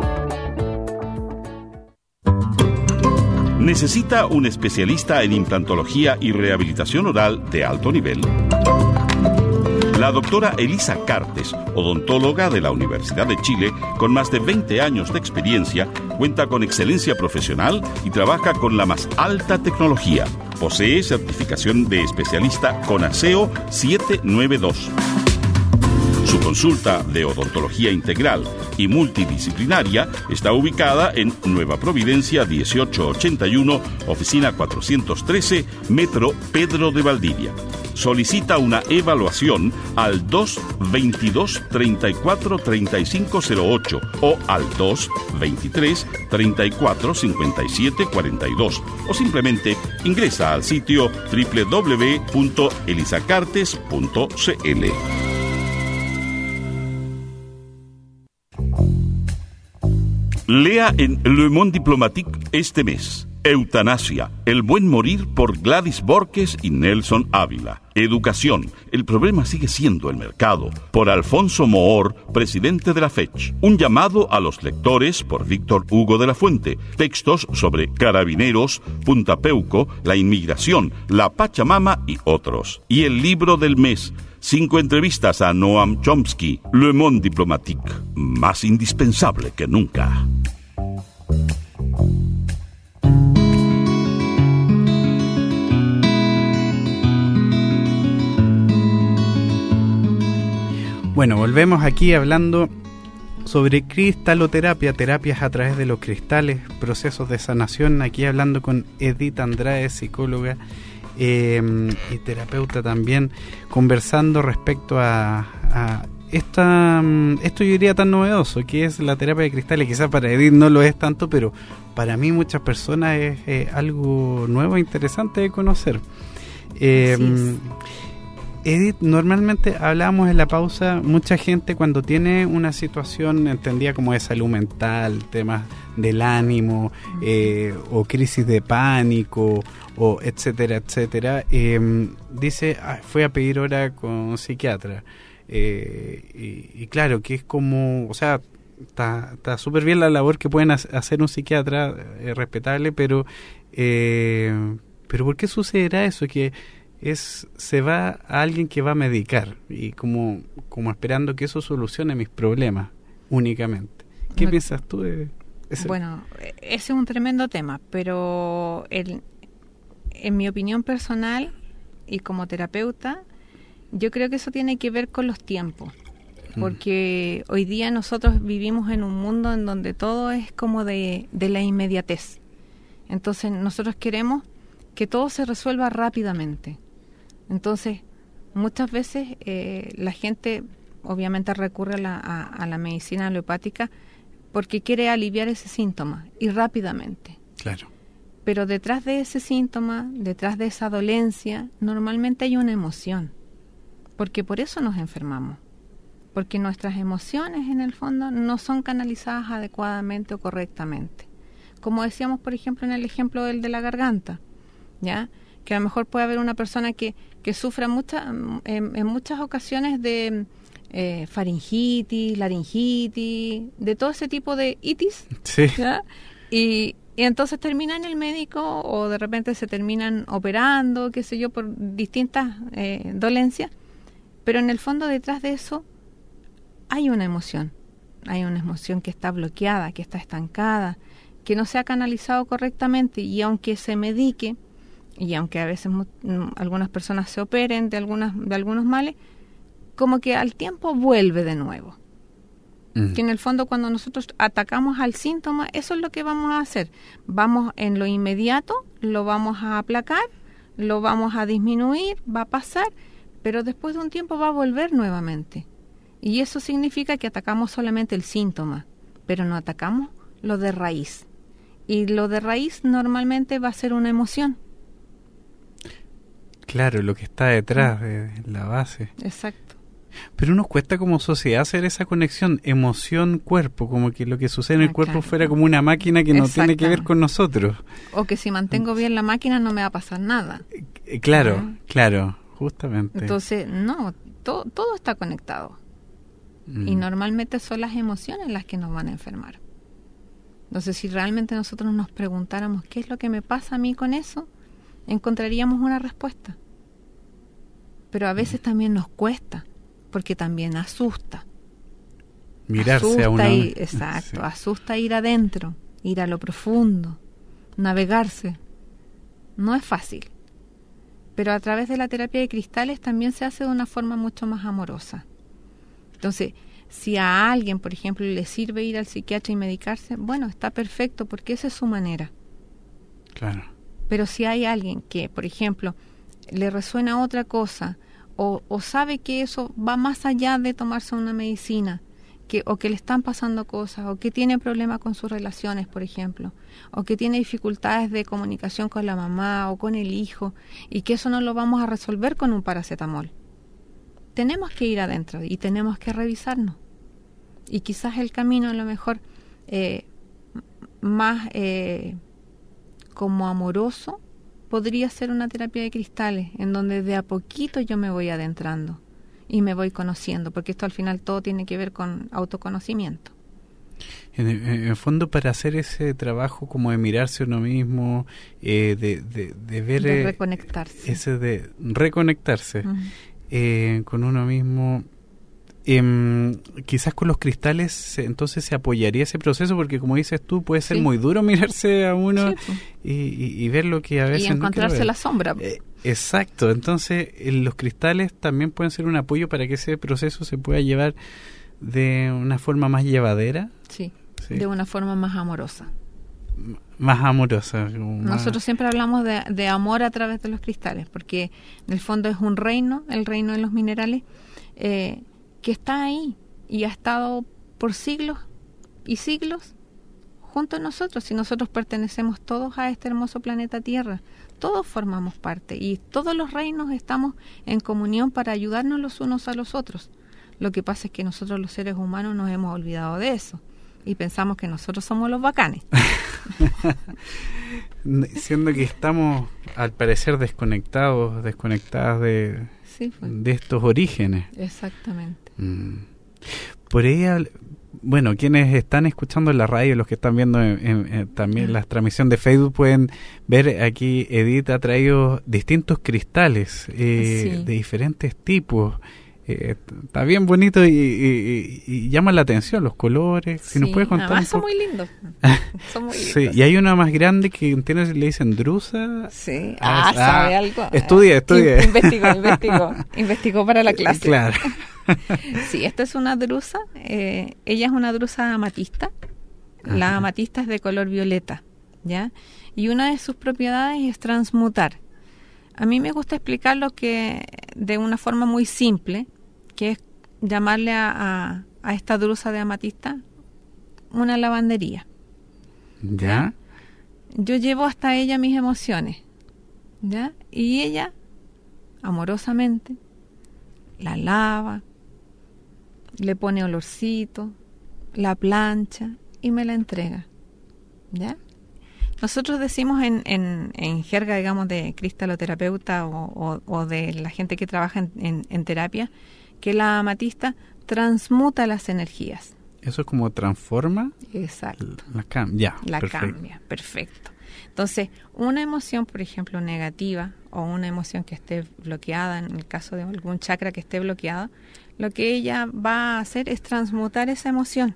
S1: ¿Necesita un especialista en implantología y rehabilitación oral de alto nivel? La doctora Elisa Cartes, odontóloga de la Universidad de Chile, con más de veinte años de experiencia, cuenta con excelencia profesional y trabaja con la más alta tecnología. Posee certificación de especialista con A S E O siete nueve dos. Su consulta de odontología integral y multidisciplinaria está ubicada en Nueva Providencia dieciocho ochenta y uno, oficina cuatrocientos trece, Metro Pedro de Valdivia. Solicita una evaluación al dos veintidós treinta y cuatro treinta y cinco cero ocho o al dos veintitrés treinta y cuatro cincuenta y siete cuarenta y dos o simplemente ingresa al sitio doble u doble u doble u punto elisacartes punto c l. Lea en Le Monde Diplomatique este mes: Eutanasia, el buen morir, por Gladys Borges y Nelson Ávila. Educación, el problema sigue siendo el mercado, por Alfonso Moor, presidente de la Fech. Un llamado a los lectores, por Víctor Hugo de la Fuente. Textos sobre carabineros, Punta Peuco, la inmigración, la Pachamama y otros. Y el libro del mes: cinco entrevistas a Noam Chomsky. Le Monde Diplomatique, más indispensable que nunca.
S2: Bueno, volvemos aquí hablando sobre cristaloterapia, terapias a través de los cristales, procesos de sanación. Aquí hablando con Edith Andrade, psicóloga eh, y terapeuta también, conversando respecto a, a esta, esto yo diría tan novedoso, que es la terapia de cristales. Quizás para Edith no lo es tanto, pero para mí muchas personas es eh, algo nuevo e interesante de conocer. Eh, Edith, normalmente hablábamos en la pausa, mucha gente cuando tiene una situación entendida como de salud mental, temas del ánimo, eh, o crisis de pánico, o etcétera, etcétera, eh, dice, ah, fue a pedir hora con un psiquiatra. Eh, y, y claro, que es como, o sea, está súper bien la labor que pueden hacer un psiquiatra, eh, respetable, pero, eh, pero ¿por qué sucederá eso? Que es se va a alguien que va a medicar y como como esperando que eso solucione mis problemas únicamente. ¿Qué no, piensas tú de ese?
S3: Bueno, ese es un tremendo tema, pero el, en mi opinión personal y como terapeuta, yo creo que eso tiene que ver con los tiempos, porque mm. hoy día nosotros vivimos en un mundo en donde todo es como de, de la inmediatez. Entonces nosotros queremos que todo se resuelva rápidamente. Entonces, muchas veces eh, la gente obviamente recurre a la, a, a la medicina alopática porque quiere aliviar ese síntoma y rápidamente.
S2: Claro.
S3: Pero detrás de ese síntoma, detrás de esa dolencia, normalmente hay una emoción, porque por eso nos enfermamos, porque nuestras emociones en el fondo no son canalizadas adecuadamente o correctamente. Como decíamos, por ejemplo, en el ejemplo del de la garganta, ¿ya? Que a lo mejor puede haber una persona que, que sufra mucha, en, en muchas ocasiones de eh, faringitis, laringitis, de todo ese tipo de itis,
S2: sí.
S3: ¿ya? Y, y entonces termina en el médico o de repente se terminan operando, qué sé yo, por distintas eh, dolencias, pero en el fondo detrás de eso hay una emoción, hay una emoción que está bloqueada, que está estancada, que no se ha canalizado correctamente, y aunque se medique, y aunque a veces m- algunas personas se operen de algunas de algunos males, como que al tiempo vuelve de nuevo. Mm. Que en el fondo cuando nosotros atacamos al síntoma, eso es lo que vamos a hacer. Vamos en lo inmediato, lo vamos a aplacar, lo vamos a disminuir, va a pasar, pero después de un tiempo va a volver nuevamente. Y eso significa que atacamos solamente el síntoma, pero no atacamos lo de raíz. Y lo de raíz normalmente va a ser una emoción.
S2: Claro, lo que está detrás de la base.
S3: Exacto.
S2: Pero nos cuesta como sociedad hacer esa conexión emoción-cuerpo, como que lo que sucede en el cuerpo claro. fuera como una máquina que no tiene que ver con nosotros.
S3: O que si mantengo bien la máquina no me va a pasar nada.
S2: Eh, claro, ¿no? Claro, justamente.
S3: Entonces, no, to- todo está conectado. Mm. Y normalmente son las emociones las que nos van a enfermar. Entonces, si realmente nosotros nos preguntáramos qué es lo que me pasa a mí con eso, encontraríamos una respuesta. Pero a veces también nos cuesta, porque también asusta.
S2: Mirarse
S3: asusta
S2: a uno.
S3: Ir, exacto, sí. Asusta ir adentro, ir a lo profundo, navegarse. No es fácil. Pero a través de la terapia de cristales también se hace de una forma mucho más amorosa. Entonces, si a alguien, por ejemplo, le sirve ir al psiquiatra y medicarse, bueno, está perfecto, porque esa es su manera.
S2: Claro.
S3: Pero si hay alguien que, por ejemplo, le resuena otra cosa, o, o sabe que eso va más allá de tomarse una medicina, que, o que le están pasando cosas, o que tiene problemas con sus relaciones, por ejemplo, o que tiene dificultades de comunicación con la mamá o con el hijo, y que eso no lo vamos a resolver con un paracetamol. Tenemos que ir adentro y tenemos que revisarnos. Y quizás el camino a lo mejor eh, más eh, como amoroso podría ser una terapia de cristales, en donde de a poquito yo me voy adentrando y me voy conociendo, porque esto al final todo tiene que ver con autoconocimiento.
S2: En el, en el fondo, para hacer ese trabajo como de mirarse uno mismo, eh, de, de, de ver...
S3: De reconectarse.
S2: Ese de reconectarse
S3: Uh-huh.
S2: eh, con uno mismo... Eh, quizás con los cristales entonces se apoyaría ese proceso, porque como dices tú, puede ser
S3: sí.
S2: muy duro mirarse a uno
S3: sí, pues.
S2: y, y, y ver lo que a veces
S3: y encontrarse
S2: no
S3: la sombra.
S2: eh, exacto, entonces eh, los cristales también pueden ser un apoyo para que ese proceso se pueda llevar de una forma más llevadera.
S3: Sí,
S2: sí.
S3: de una forma más amorosa.
S2: M- más amorosa. Más...
S3: Nosotros siempre hablamos de, de amor a través de los cristales, porque en el fondo es un reino, el reino de los minerales, eh, que está ahí y ha estado por siglos y siglos junto a nosotros, y nosotros pertenecemos todos a este hermoso planeta Tierra, todos formamos parte y todos los reinos estamos en comunión para ayudarnos los unos a los otros. Lo que pasa es que nosotros los seres humanos nos hemos olvidado de eso y pensamos que nosotros somos los bacanes.
S2: Siendo que estamos al parecer desconectados, desconectadas de,
S3: sí, pues.
S2: de estos orígenes.
S3: Exactamente.
S2: Por ahí, bueno, quienes están escuchando en la radio, los que están viendo en, en, en, también uh-huh. la transmisión de Facebook, pueden ver aquí Edith ha traído distintos cristales eh, sí. de diferentes tipos. Eh, está bien bonito y, y, y, y llama la atención los colores. Si
S3: sí,
S2: nos puedes contar
S3: además
S2: un
S3: son
S2: poco.
S3: muy lindos. Son muy lindos.
S2: Sí, y hay una más grande que entiendo si le dicen drusa.
S3: Sí, ah, ah sabe algo.
S2: Estudia, estudia.
S3: Investigó, investigó. Investigó para la clase.
S2: Claro.
S3: Sí, esta es una drusa. Eh, ella es una drusa amatista. Ajá. La amatista es de color violeta, ¿ya? Y una de sus propiedades es transmutar. A mí me gusta explicarlo que de una forma muy simple, que es llamarle a, a, a esta drusa de amatista una lavandería.
S2: ¿Ya?
S3: Yo llevo hasta ella mis emociones, ¿ya? Y ella, amorosamente, la lava, le pone olorcito, la plancha y me la entrega, ¿ya? Nosotros decimos en, en, en jerga, digamos, de cristaloterapeuta o, o, o de la gente que trabaja en, en, en terapia, que la amatista transmuta las energías.
S2: ¿Eso es como transforma?
S3: Exacto.
S2: La cambia.
S3: La
S2: perfecto.
S3: cambia, perfecto. Entonces, una emoción, por ejemplo, negativa o una emoción que esté bloqueada, en el caso de algún chakra que esté bloqueado, lo que ella va a hacer es transmutar esa emoción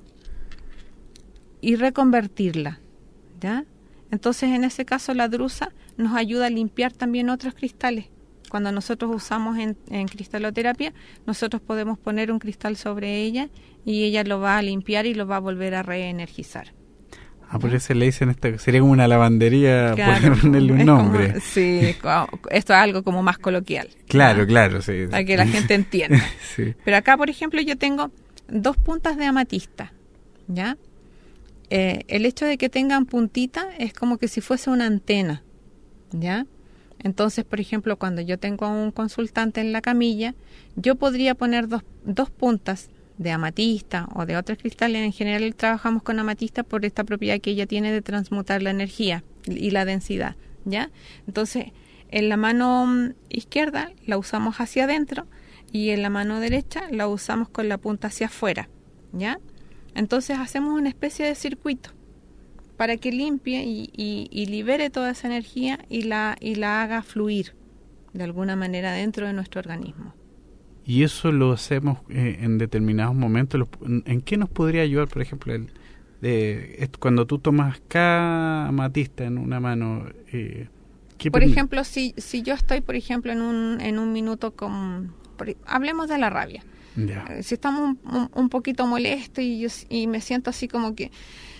S3: y reconvertirla, ¿ya? Entonces, en ese caso, la drusa nos ayuda a limpiar también otros cristales. Cuando nosotros usamos en, en cristaloterapia, nosotros podemos poner un cristal sobre ella y ella lo va a limpiar y lo va a volver a reenergizar.
S2: Ah, por eso le dicen esto, sería como una lavandería,
S3: claro,
S2: ponerle un nombre.
S3: Como, sí, esto es algo como más coloquial.
S2: Claro,
S3: ¿no?
S2: claro, sí.
S3: Para que la gente entienda.
S2: Sí.
S3: Pero acá, por ejemplo, yo tengo dos puntas de amatista, ¿ya? Eh, el hecho de que tengan puntita es como que si fuese una antena, ¿ya? Entonces, por ejemplo, cuando yo tengo a un consultante en la camilla, yo podría poner dos, dos puntas de amatista o de otros cristales. En general trabajamos con amatista por esta propiedad que ella tiene de transmutar la energía y la densidad, ¿ya? Entonces, en la mano izquierda la usamos hacia adentro y en la mano derecha la usamos con la punta hacia afuera, ¿ya? Entonces hacemos una especie de circuito para que limpie y, y, y libere toda esa energía y la, y la haga fluir de alguna manera dentro de nuestro organismo.
S2: ¿Y eso lo hacemos eh, en determinados momentos? ¿En qué nos podría ayudar, por ejemplo, el, de, cuando tú tomas cada amatista en una mano? Eh,
S3: por ejemplo, si, si yo estoy, por ejemplo, en un, en un minuto con... Por, hablemos de la rabia.
S2: Ya.
S3: Si estamos un, un, un poquito molestos y, yo, y me siento así como que,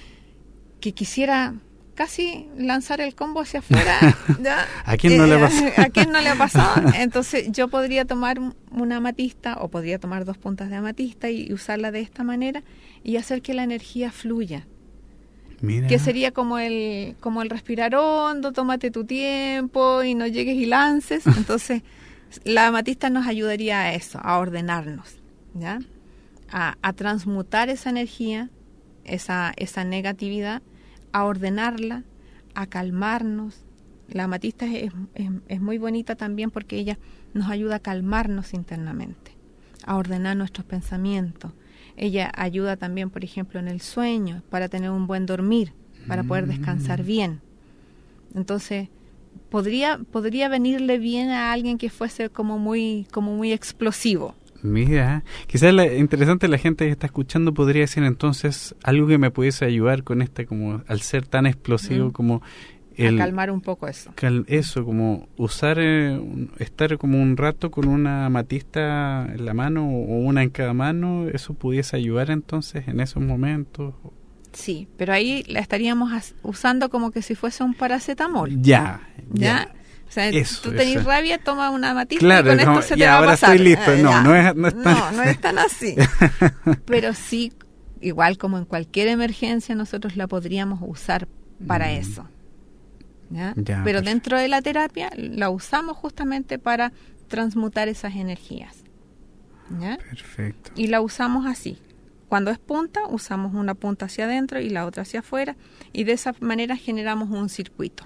S3: que quisiera casi lanzar el combo hacia afuera. ¿Ya?
S2: ¿A quién no
S3: eh,
S2: le ha pasado?
S3: ¿A quién no le ha pasado? Entonces yo podría tomar una amatista o podría tomar dos puntas de amatista y usarla de esta manera y hacer que la energía fluya.
S2: Mira.
S3: Que sería como el como el respirar hondo, tómate tu tiempo y no llegues y lances. Entonces la amatista nos ayudaría a eso, a ordenarnos, ¿ya? A, a transmutar esa energía, esa, esa negatividad, a ordenarla, a calmarnos. La amatista es, es, es muy bonita también porque ella nos ayuda a calmarnos internamente, a ordenar nuestros pensamientos. Ella ayuda también, por ejemplo, en el sueño, para tener un buen dormir, para poder descansar bien. Entonces, podría podría venirle bien a alguien que fuese como muy como muy explosivo.
S2: Mira, quizás la, interesante, la gente que está escuchando podría decir entonces algo que me pudiese ayudar con este, como al ser tan explosivo, mm. como el,
S3: a calmar un poco eso.
S2: Cal, eso, como usar, eh, un, estar como un rato con una amatista en la mano o una en cada mano, eso pudiese ayudar entonces en esos momentos.
S3: Sí, pero ahí la estaríamos as, usando como que si fuese un paracetamol.
S2: Ya,
S3: ya. ¿Ya? O sea,
S2: eso,
S3: tú tenés
S2: eso.
S3: rabia, toma una amatista,
S2: claro,
S3: y con
S2: como,
S3: esto se te
S2: ya,
S3: va a
S2: ahora
S3: pasar.
S2: estoy listo.
S3: Eh,
S2: no,
S3: ya.
S2: no es, no es tan
S3: no, no es tan así. Pero sí, igual como en cualquier emergencia, nosotros la podríamos usar para mm. eso. ¿Ya?
S2: Ya,
S3: pero
S2: perfecto.
S3: Dentro de la terapia la usamos justamente para transmutar esas energías. ¿Ya?
S2: Perfecto.
S3: Y la usamos así. Cuando es punta, usamos una punta hacia adentro y la otra hacia afuera, y de esa manera generamos un circuito.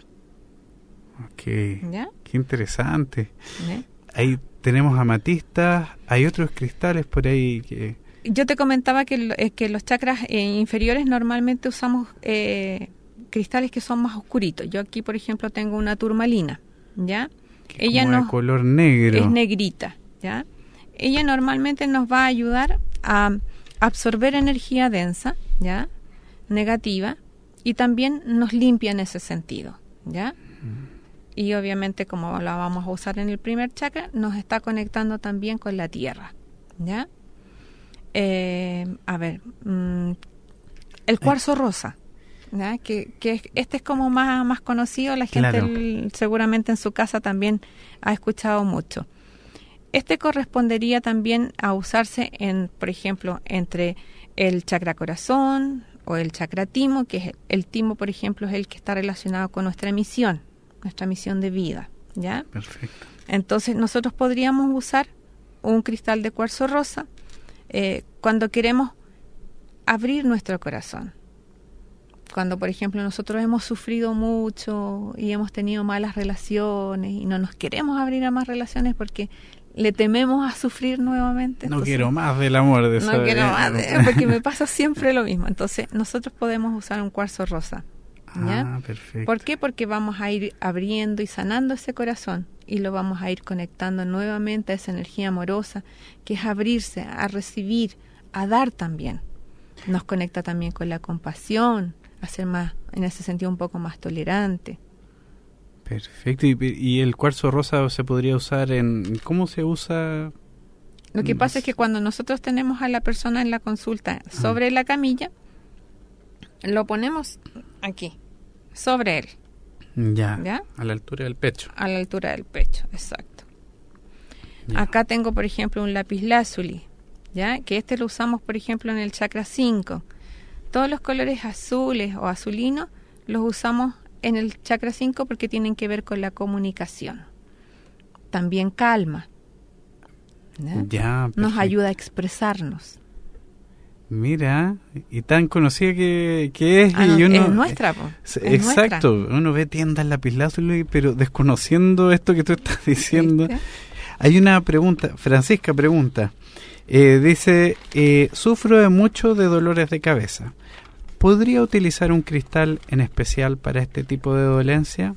S2: Ok.
S3: ¿Ya?
S2: Qué interesante.
S3: ¿Ya?
S2: Ahí tenemos amatistas, hay otros cristales por ahí que...
S3: Yo te comentaba que, eh, que los chakras eh, inferiores normalmente usamos eh, cristales que son más oscuritos. Yo aquí, por ejemplo, tengo una turmalina, ¿ya?
S2: Que
S3: Ella
S2: como
S3: nos,
S2: de color negro.
S3: Es negrita, ¿ya? Ella normalmente nos va a ayudar a absorber energía densa, ¿ya? Negativa, y también nos limpia en ese sentido, ¿ya? Mm. Y obviamente, como la vamos a usar en el primer chakra, nos está conectando también con la tierra, ¿ya? Eh, a ver, mmm, el cuarzo rosa, ¿ya? Que, que este es como más, más conocido, la gente
S2: claro.
S3: el, seguramente en su casa también ha escuchado mucho. Este correspondería también a usarse en, por ejemplo, entre el chakra corazón o el chakra timo, que es el timo, por ejemplo, es el que está relacionado con nuestra misión, nuestra misión de vida, ¿ya?
S2: Perfecto.
S3: Entonces nosotros podríamos usar un cristal de cuarzo rosa eh, cuando queremos abrir nuestro corazón. Cuando, por ejemplo, nosotros hemos sufrido mucho y hemos tenido malas relaciones y no nos queremos abrir a más relaciones porque le tememos a sufrir nuevamente.
S2: No
S3: Entonces,
S2: quiero más del amor de
S3: No
S2: esa
S3: quiero
S2: de...
S3: más, de, porque me pasa siempre lo mismo. Entonces, nosotros podemos usar un cuarzo rosa. ¿Ya?
S2: Ah, perfecto.
S3: ¿Por qué? Porque vamos a ir abriendo y sanando ese corazón y lo vamos a ir conectando nuevamente a esa energía amorosa, que es abrirse, a recibir, a dar también. Nos conecta también con la compasión, a ser más, en ese sentido, un poco más tolerante.
S2: Perfecto. ¿Y, y el cuarzo rosa se podría usar en... ¿Cómo se usa?
S3: Lo que pasa es que cuando nosotros tenemos a la persona en la consulta sobre ah. la camilla, lo ponemos aquí, sobre él.
S2: Ya,
S3: ¿Ya?
S2: A la altura del pecho.
S3: A la altura del pecho, exacto. Ya. Acá tengo, por ejemplo, un lapislázuli, ¿ya? Que este lo usamos, por ejemplo, en el chakra cinco. Todos los colores azules o azulinos los usamos en el chakra cinco porque tienen que ver con la comunicación. También calma. ¿Ya?
S2: Ya,
S3: nos ayuda a expresarnos.
S2: Mira, y tan conocida que, que es.
S3: Ah, no,
S2: y uno,
S3: es nuestra, po.
S2: Es exacto, nuestra. Uno ve tiendas lapislázuli, pero desconociendo esto que tú estás diciendo. ¿Viste? Hay una pregunta, Francisca pregunta, eh, dice, eh, sufro de mucho de dolores de cabeza. ¿Podría utilizar un cristal en especial para este tipo de dolencia?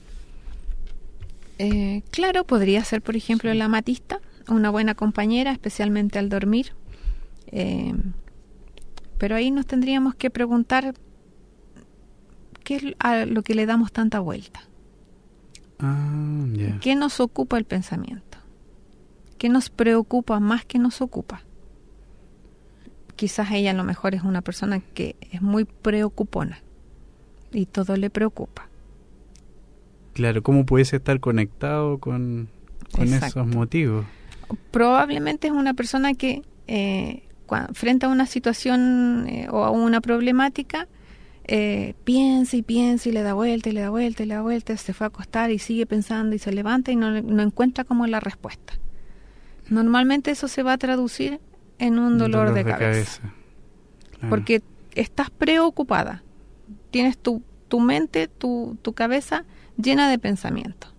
S3: Eh, claro, podría ser, por ejemplo, sí. la amatista, una buena compañera, especialmente al dormir. Eh, pero ahí nos tendríamos que preguntar qué es a lo que le damos tanta vuelta.
S2: Ah, yeah.
S3: ¿Qué nos ocupa el pensamiento? ¿Qué nos preocupa más que nos ocupa? quizás ella a lo mejor es una persona que es muy preocupona y todo le preocupa.
S2: Claro, ¿cómo puedes estar conectado con, con esos motivos?
S3: Probablemente es una persona que eh, cuando, frente a una situación eh, o a una problemática, eh, piensa y piensa y le da vuelta y le da vuelta y le da vuelta, se fue a acostar y sigue pensando y se levanta y no, no encuentra como la respuesta. Normalmente eso se va a traducir en un dolor, dolor de, de cabeza, cabeza. Claro. Porque estás preocupada, tienes tu, tu mente, tu, tu cabeza llena de pensamientos.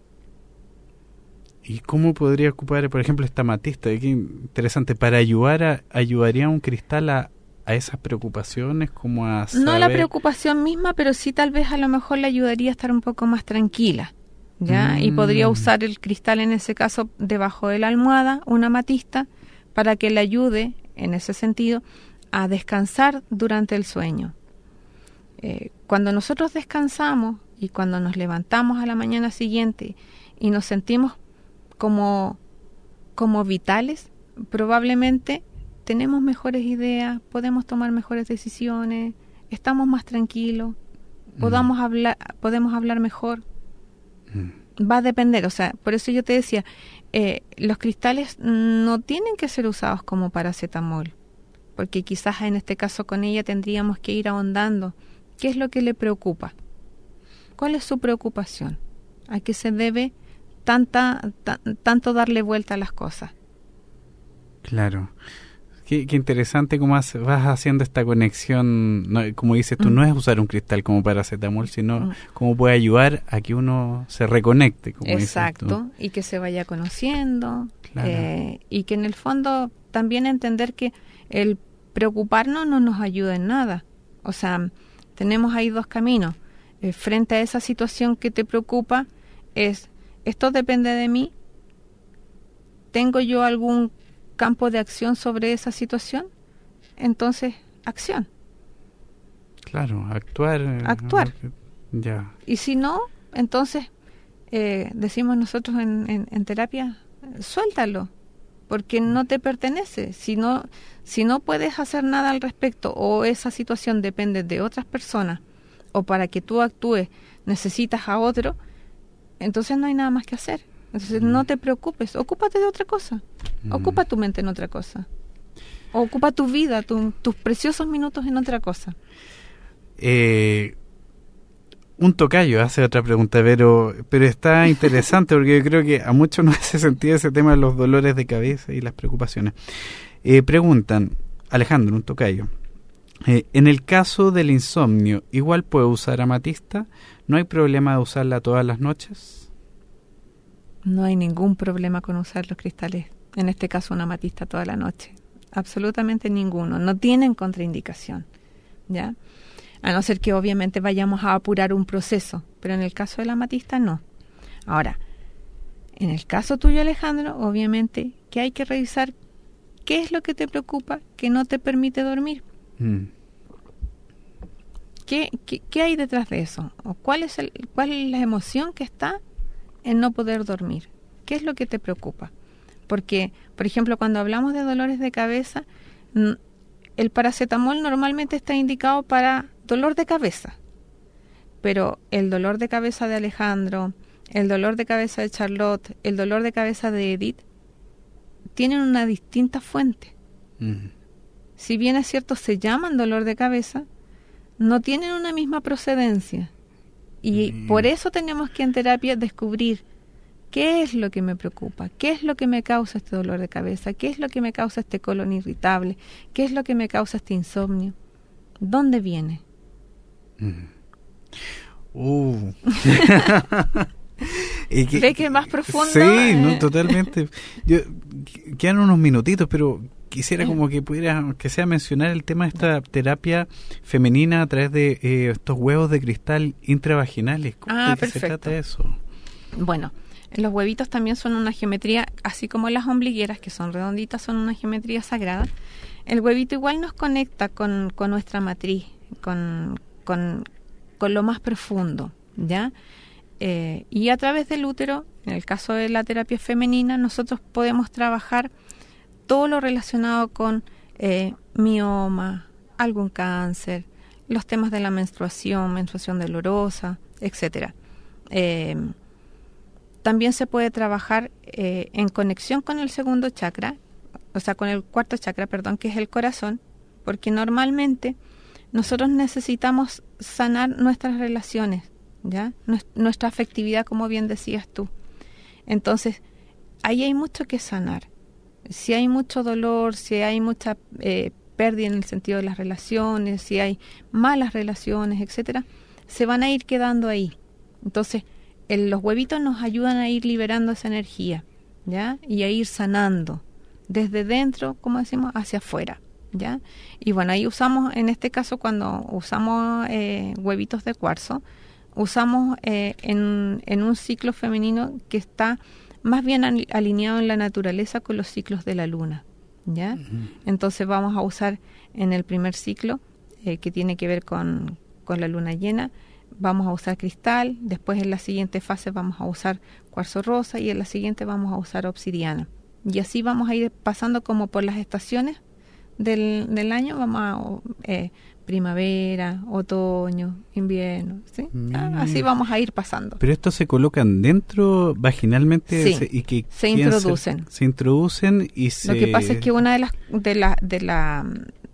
S2: ¿Y cómo podría ocupar, por ejemplo, esta amatista? Qué interesante, para ayudar a, ayudaría un cristal a, a esas preocupaciones, como a saber...
S3: No la preocupación misma, pero sí tal vez a lo mejor le ayudaría a estar un poco más tranquila, ¿ya? Mm. Y podría usar el cristal en ese caso debajo de la almohada, una amatista, para que le ayude, en ese sentido, a descansar durante el sueño. Eh, cuando nosotros descansamos y cuando nos levantamos a la mañana siguiente y nos sentimos como, como vitales, probablemente tenemos mejores ideas, podemos tomar mejores decisiones, estamos más tranquilos, podamos mm. hablar, podemos hablar mejor. Mm. Va a depender, o sea, por eso yo te decía, eh, los cristales no tienen que ser usados como paracetamol, porque quizás en este caso con ella tendríamos que ir ahondando. ¿Qué es lo que le preocupa? ¿Cuál es su preocupación? ¿A qué se debe tanta ta, tanto darle vuelta a las cosas?
S2: Claro. Qué, qué interesante cómo has, vas haciendo esta conexión, no, como dices tú, mm. no es usar un cristal como paracetamol, sino mm. cómo puede ayudar a que uno se reconecte. Como
S3: Exacto, y que se vaya conociendo, claro. eh, y que en el fondo también entender que el preocuparnos no nos ayuda en nada. O sea, tenemos ahí dos caminos. Eh, frente a esa situación que te preocupa, es, esto depende de mí, ¿tengo yo algún campo de acción sobre esa situación? Entonces, acción.
S2: Claro, actuar.
S3: Actuar.
S2: Ya.
S3: Y si no, entonces, eh, decimos nosotros en, en, en terapia, suéltalo, porque no te pertenece. Si no, si no puedes hacer nada al respecto o esa situación depende de otras personas o para que tú actúes necesitas a otro, entonces no hay nada más que hacer. Entonces mm. no te preocupes, ocúpate de otra cosa, mm. ocupa tu mente en otra cosa, ocupa tu vida, tu, tus preciosos minutos en otra cosa.
S2: Eh, un tocayo hace otra pregunta, pero, pero está interesante porque yo creo que a muchos nos hace sentido ese tema de los dolores de cabeza y las preocupaciones. Eh, preguntan, Alejandro, un tocayo, eh, en el caso del insomnio, ¿igual puedo usar amatista? ¿No hay problema de usarla todas las noches?
S3: No hay ningún problema con usar los cristales, en este caso una amatista toda la noche, absolutamente ninguno, no tienen contraindicación, ¿ya? A no ser que obviamente vayamos a apurar un proceso, pero en el caso de la amatista no. Ahora, en el caso tuyo, Alejandro, obviamente que hay que revisar qué es lo que te preocupa, que no te permite dormir. Mm. ¿Qué, qué, ¿Qué hay detrás de eso? ¿O cuál es el, cuál es la emoción que está en no poder dormir? ¿Qué es lo que te preocupa? Porque, por ejemplo, cuando hablamos de dolores de cabeza, el paracetamol normalmente está indicado para dolor de cabeza, pero el dolor de cabeza de Alejandro, el dolor de cabeza de Charlotte, el dolor de cabeza de Edith, tienen una distinta fuente. Mm. Si bien es cierto, se llaman dolor de cabeza, no tienen una misma procedencia. Y mm. por eso tenemos que en terapia descubrir qué es lo que me preocupa, qué es lo que me causa este dolor de cabeza, qué es lo que me causa este colon irritable, qué es lo que me causa este insomnio, dónde viene.
S2: Mm. Uh.
S3: y que, ¿Ve que es más profundo?
S2: Sí, eh. no, totalmente. Yo, quedan unos minutitos, pero quisiera como que pudiera, que sea mencionar el tema de esta terapia femenina a través de eh, estos huevos de cristal intravaginales. ¿Cómo
S3: ah,
S2: que se trata de eso?
S3: Bueno, los huevitos también son una geometría, así como las ombligueras, que son redonditas, son una geometría sagrada. El huevito igual nos conecta con, con nuestra matriz, con, con, con lo más profundo, ¿ya? Eh, y a través del útero, en el caso de la terapia femenina, nosotros podemos trabajar todo lo relacionado con eh, mioma, algún cáncer, los temas de la menstruación, menstruación dolorosa, etcétera. Eh, también se puede trabajar eh, en conexión con el segundo chakra, o sea, con el cuarto chakra, perdón, que es el corazón, porque normalmente nosotros necesitamos sanar nuestras relaciones, ¿ya? Nuestra afectividad, como bien decías tú. Entonces, ahí hay mucho que sanar. Si hay mucho dolor, si hay mucha eh, pérdida en el sentido de las relaciones, si hay malas relaciones, etcétera, se van a ir quedando ahí. Entonces, el, los huevitos nos ayudan a ir liberando esa energía, ¿ya? Y a ir sanando desde dentro, como decimos, hacia afuera, ¿ya? Y bueno, ahí usamos, en este caso, cuando usamos eh, huevitos de cuarzo, usamos eh, en, en un ciclo femenino que está más bien alineado en la naturaleza con los ciclos de la luna, ¿ya? Uh-huh. Entonces vamos a usar en el primer ciclo, eh, que tiene que ver con, con la luna llena, vamos a usar cristal, después en la siguiente fase vamos a usar cuarzo rosa y en la siguiente vamos a usar obsidiana. Y así vamos a ir pasando como por las estaciones del, del año, vamos a eh, primavera, otoño, invierno, ¿sí? Mm. Así vamos a ir pasando.
S2: Pero estos se colocan dentro vaginalmente.
S3: Sí,
S2: se, y que
S3: se introducen.
S2: Se, se introducen y se...
S3: Lo que pasa es que una de las de la de la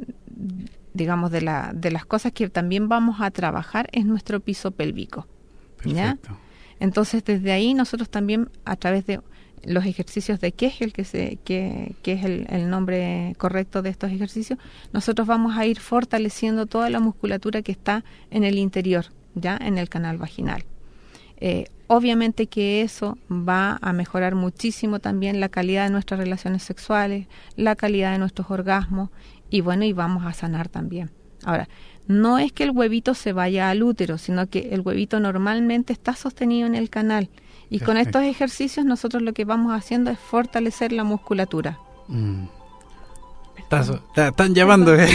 S3: digamos de la de las cosas que también vamos a trabajar es nuestro piso pélvico. Perfecto. ¿Ya? Entonces desde ahí nosotros también a través de los ejercicios de Kegel, que, se, que, que es el, el nombre correcto de estos ejercicios, nosotros vamos a ir fortaleciendo toda la musculatura que está en el interior, ya en el canal vaginal. Eh, obviamente que eso va a mejorar muchísimo también la calidad de nuestras relaciones sexuales, la calidad de nuestros orgasmos, y bueno, y vamos a sanar también. Ahora, no es que el huevito se vaya al útero, sino que el huevito normalmente está sostenido en el canal. Y Perfecto. Con estos ejercicios nosotros lo que vamos haciendo es fortalecer la musculatura.
S2: Mm. Están llamando. ¿eh?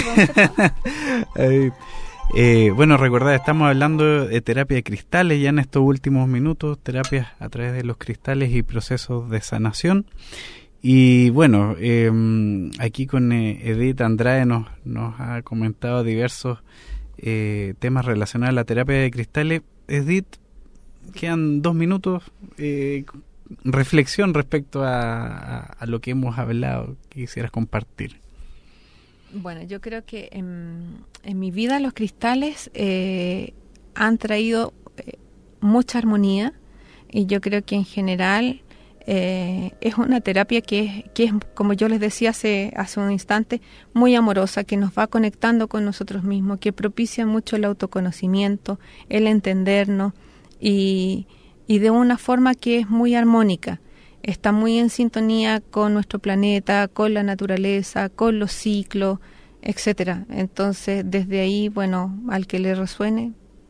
S2: eh, eh, bueno, recordad, estamos hablando de terapia de cristales ya en estos últimos minutos, terapias a través de los cristales y procesos de sanación. Y bueno, eh, aquí con eh, Edith Andrade nos, nos ha comentado diversos eh, temas relacionados a la terapia de cristales. Edith, quedan dos minutos. Eh, reflexión respecto a, a, a lo que hemos hablado, que quisieras compartir.
S3: Bueno, yo creo que en, en mi vida los cristales eh, han traído eh, mucha armonía, y yo creo que en general eh, es una terapia que es, que es, como yo les decía hace, hace un instante, muy amorosa, que nos va conectando con nosotros mismos, que propicia mucho el autoconocimiento, el entendernos, Y, y de una forma que es muy armónica, está muy en sintonía con nuestro planeta, con la naturaleza, con los ciclos, etcétera. Entonces, desde ahí, bueno, al que le resuene,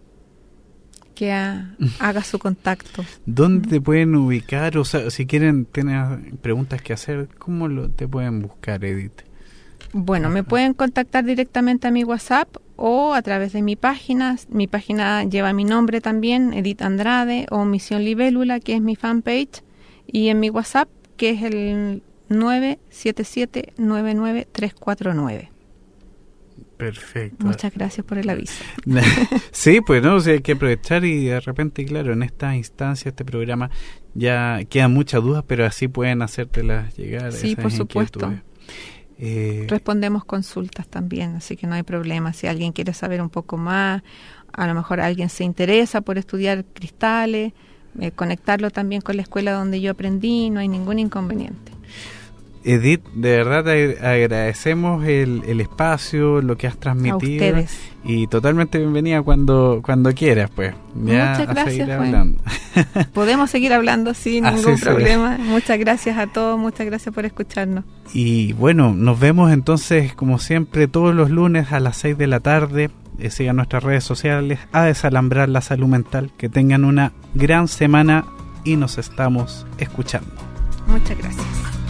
S3: que ha, haga su contacto.
S2: ¿Dónde te pueden ubicar? O sea, si quieren tener preguntas que hacer, ¿cómo lo te pueden buscar, Edith?
S3: Bueno, me pueden contactar directamente a mi WhatsApp o a través de mi página. Mi página lleva mi nombre también, Edith Andrade, o Misión Libélula, que es mi fanpage, y en mi WhatsApp, que es el nueve siete siete nueve nueve tres cuatro nueve.
S2: Perfecto.
S3: Muchas gracias por el aviso.
S2: Sí, pues no, o sea, hay que aprovechar, y de repente, claro, en esta instancia, este programa, ya quedan muchas dudas, pero así pueden hacértelas llegar.
S3: Sí,
S2: esas
S3: por supuesto.
S2: Inquietudes. Eh,
S3: Respondemos consultas también, así que no hay problema. Si alguien quiere saber un poco más, a lo mejor alguien se interesa por estudiar cristales, eh, conectarlo también con la escuela donde yo aprendí, no hay ningún inconveniente.
S2: Edith, de verdad te agradecemos el, el espacio, lo que has transmitido.
S3: A ustedes.
S2: Y totalmente bienvenida cuando cuando quieras, pues. Ya
S3: Muchas gracias,
S2: a seguir
S3: Juan.
S2: hablando.
S3: Podemos seguir hablando sin
S2: Así
S3: ningún
S2: será.
S3: problema. Muchas gracias a todos, muchas gracias por escucharnos.
S2: Y bueno, nos vemos entonces, como siempre, todos los lunes a las seis de la tarde. Eh, sigan nuestras redes sociales, a Desalambrar la Salud Mental. Que tengan una gran semana y nos estamos escuchando.
S3: Muchas gracias.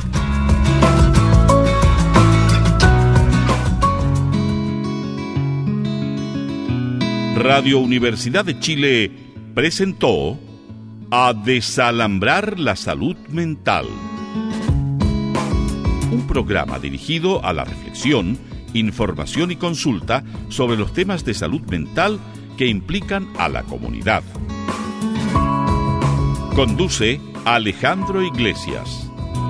S1: Radio Universidad de Chile presentó A Desalambrar la Salud Mental. un programa dirigido a la reflexión, información y consulta sobre los temas de salud mental que implican a la comunidad. Conduce Alejandro Iglesias.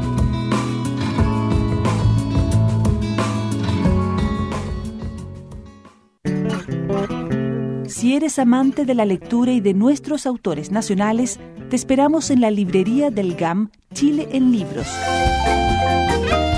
S4: Si eres amante de la lectura y de nuestros autores nacionales, te esperamos en la librería del G A M Chile en Libros.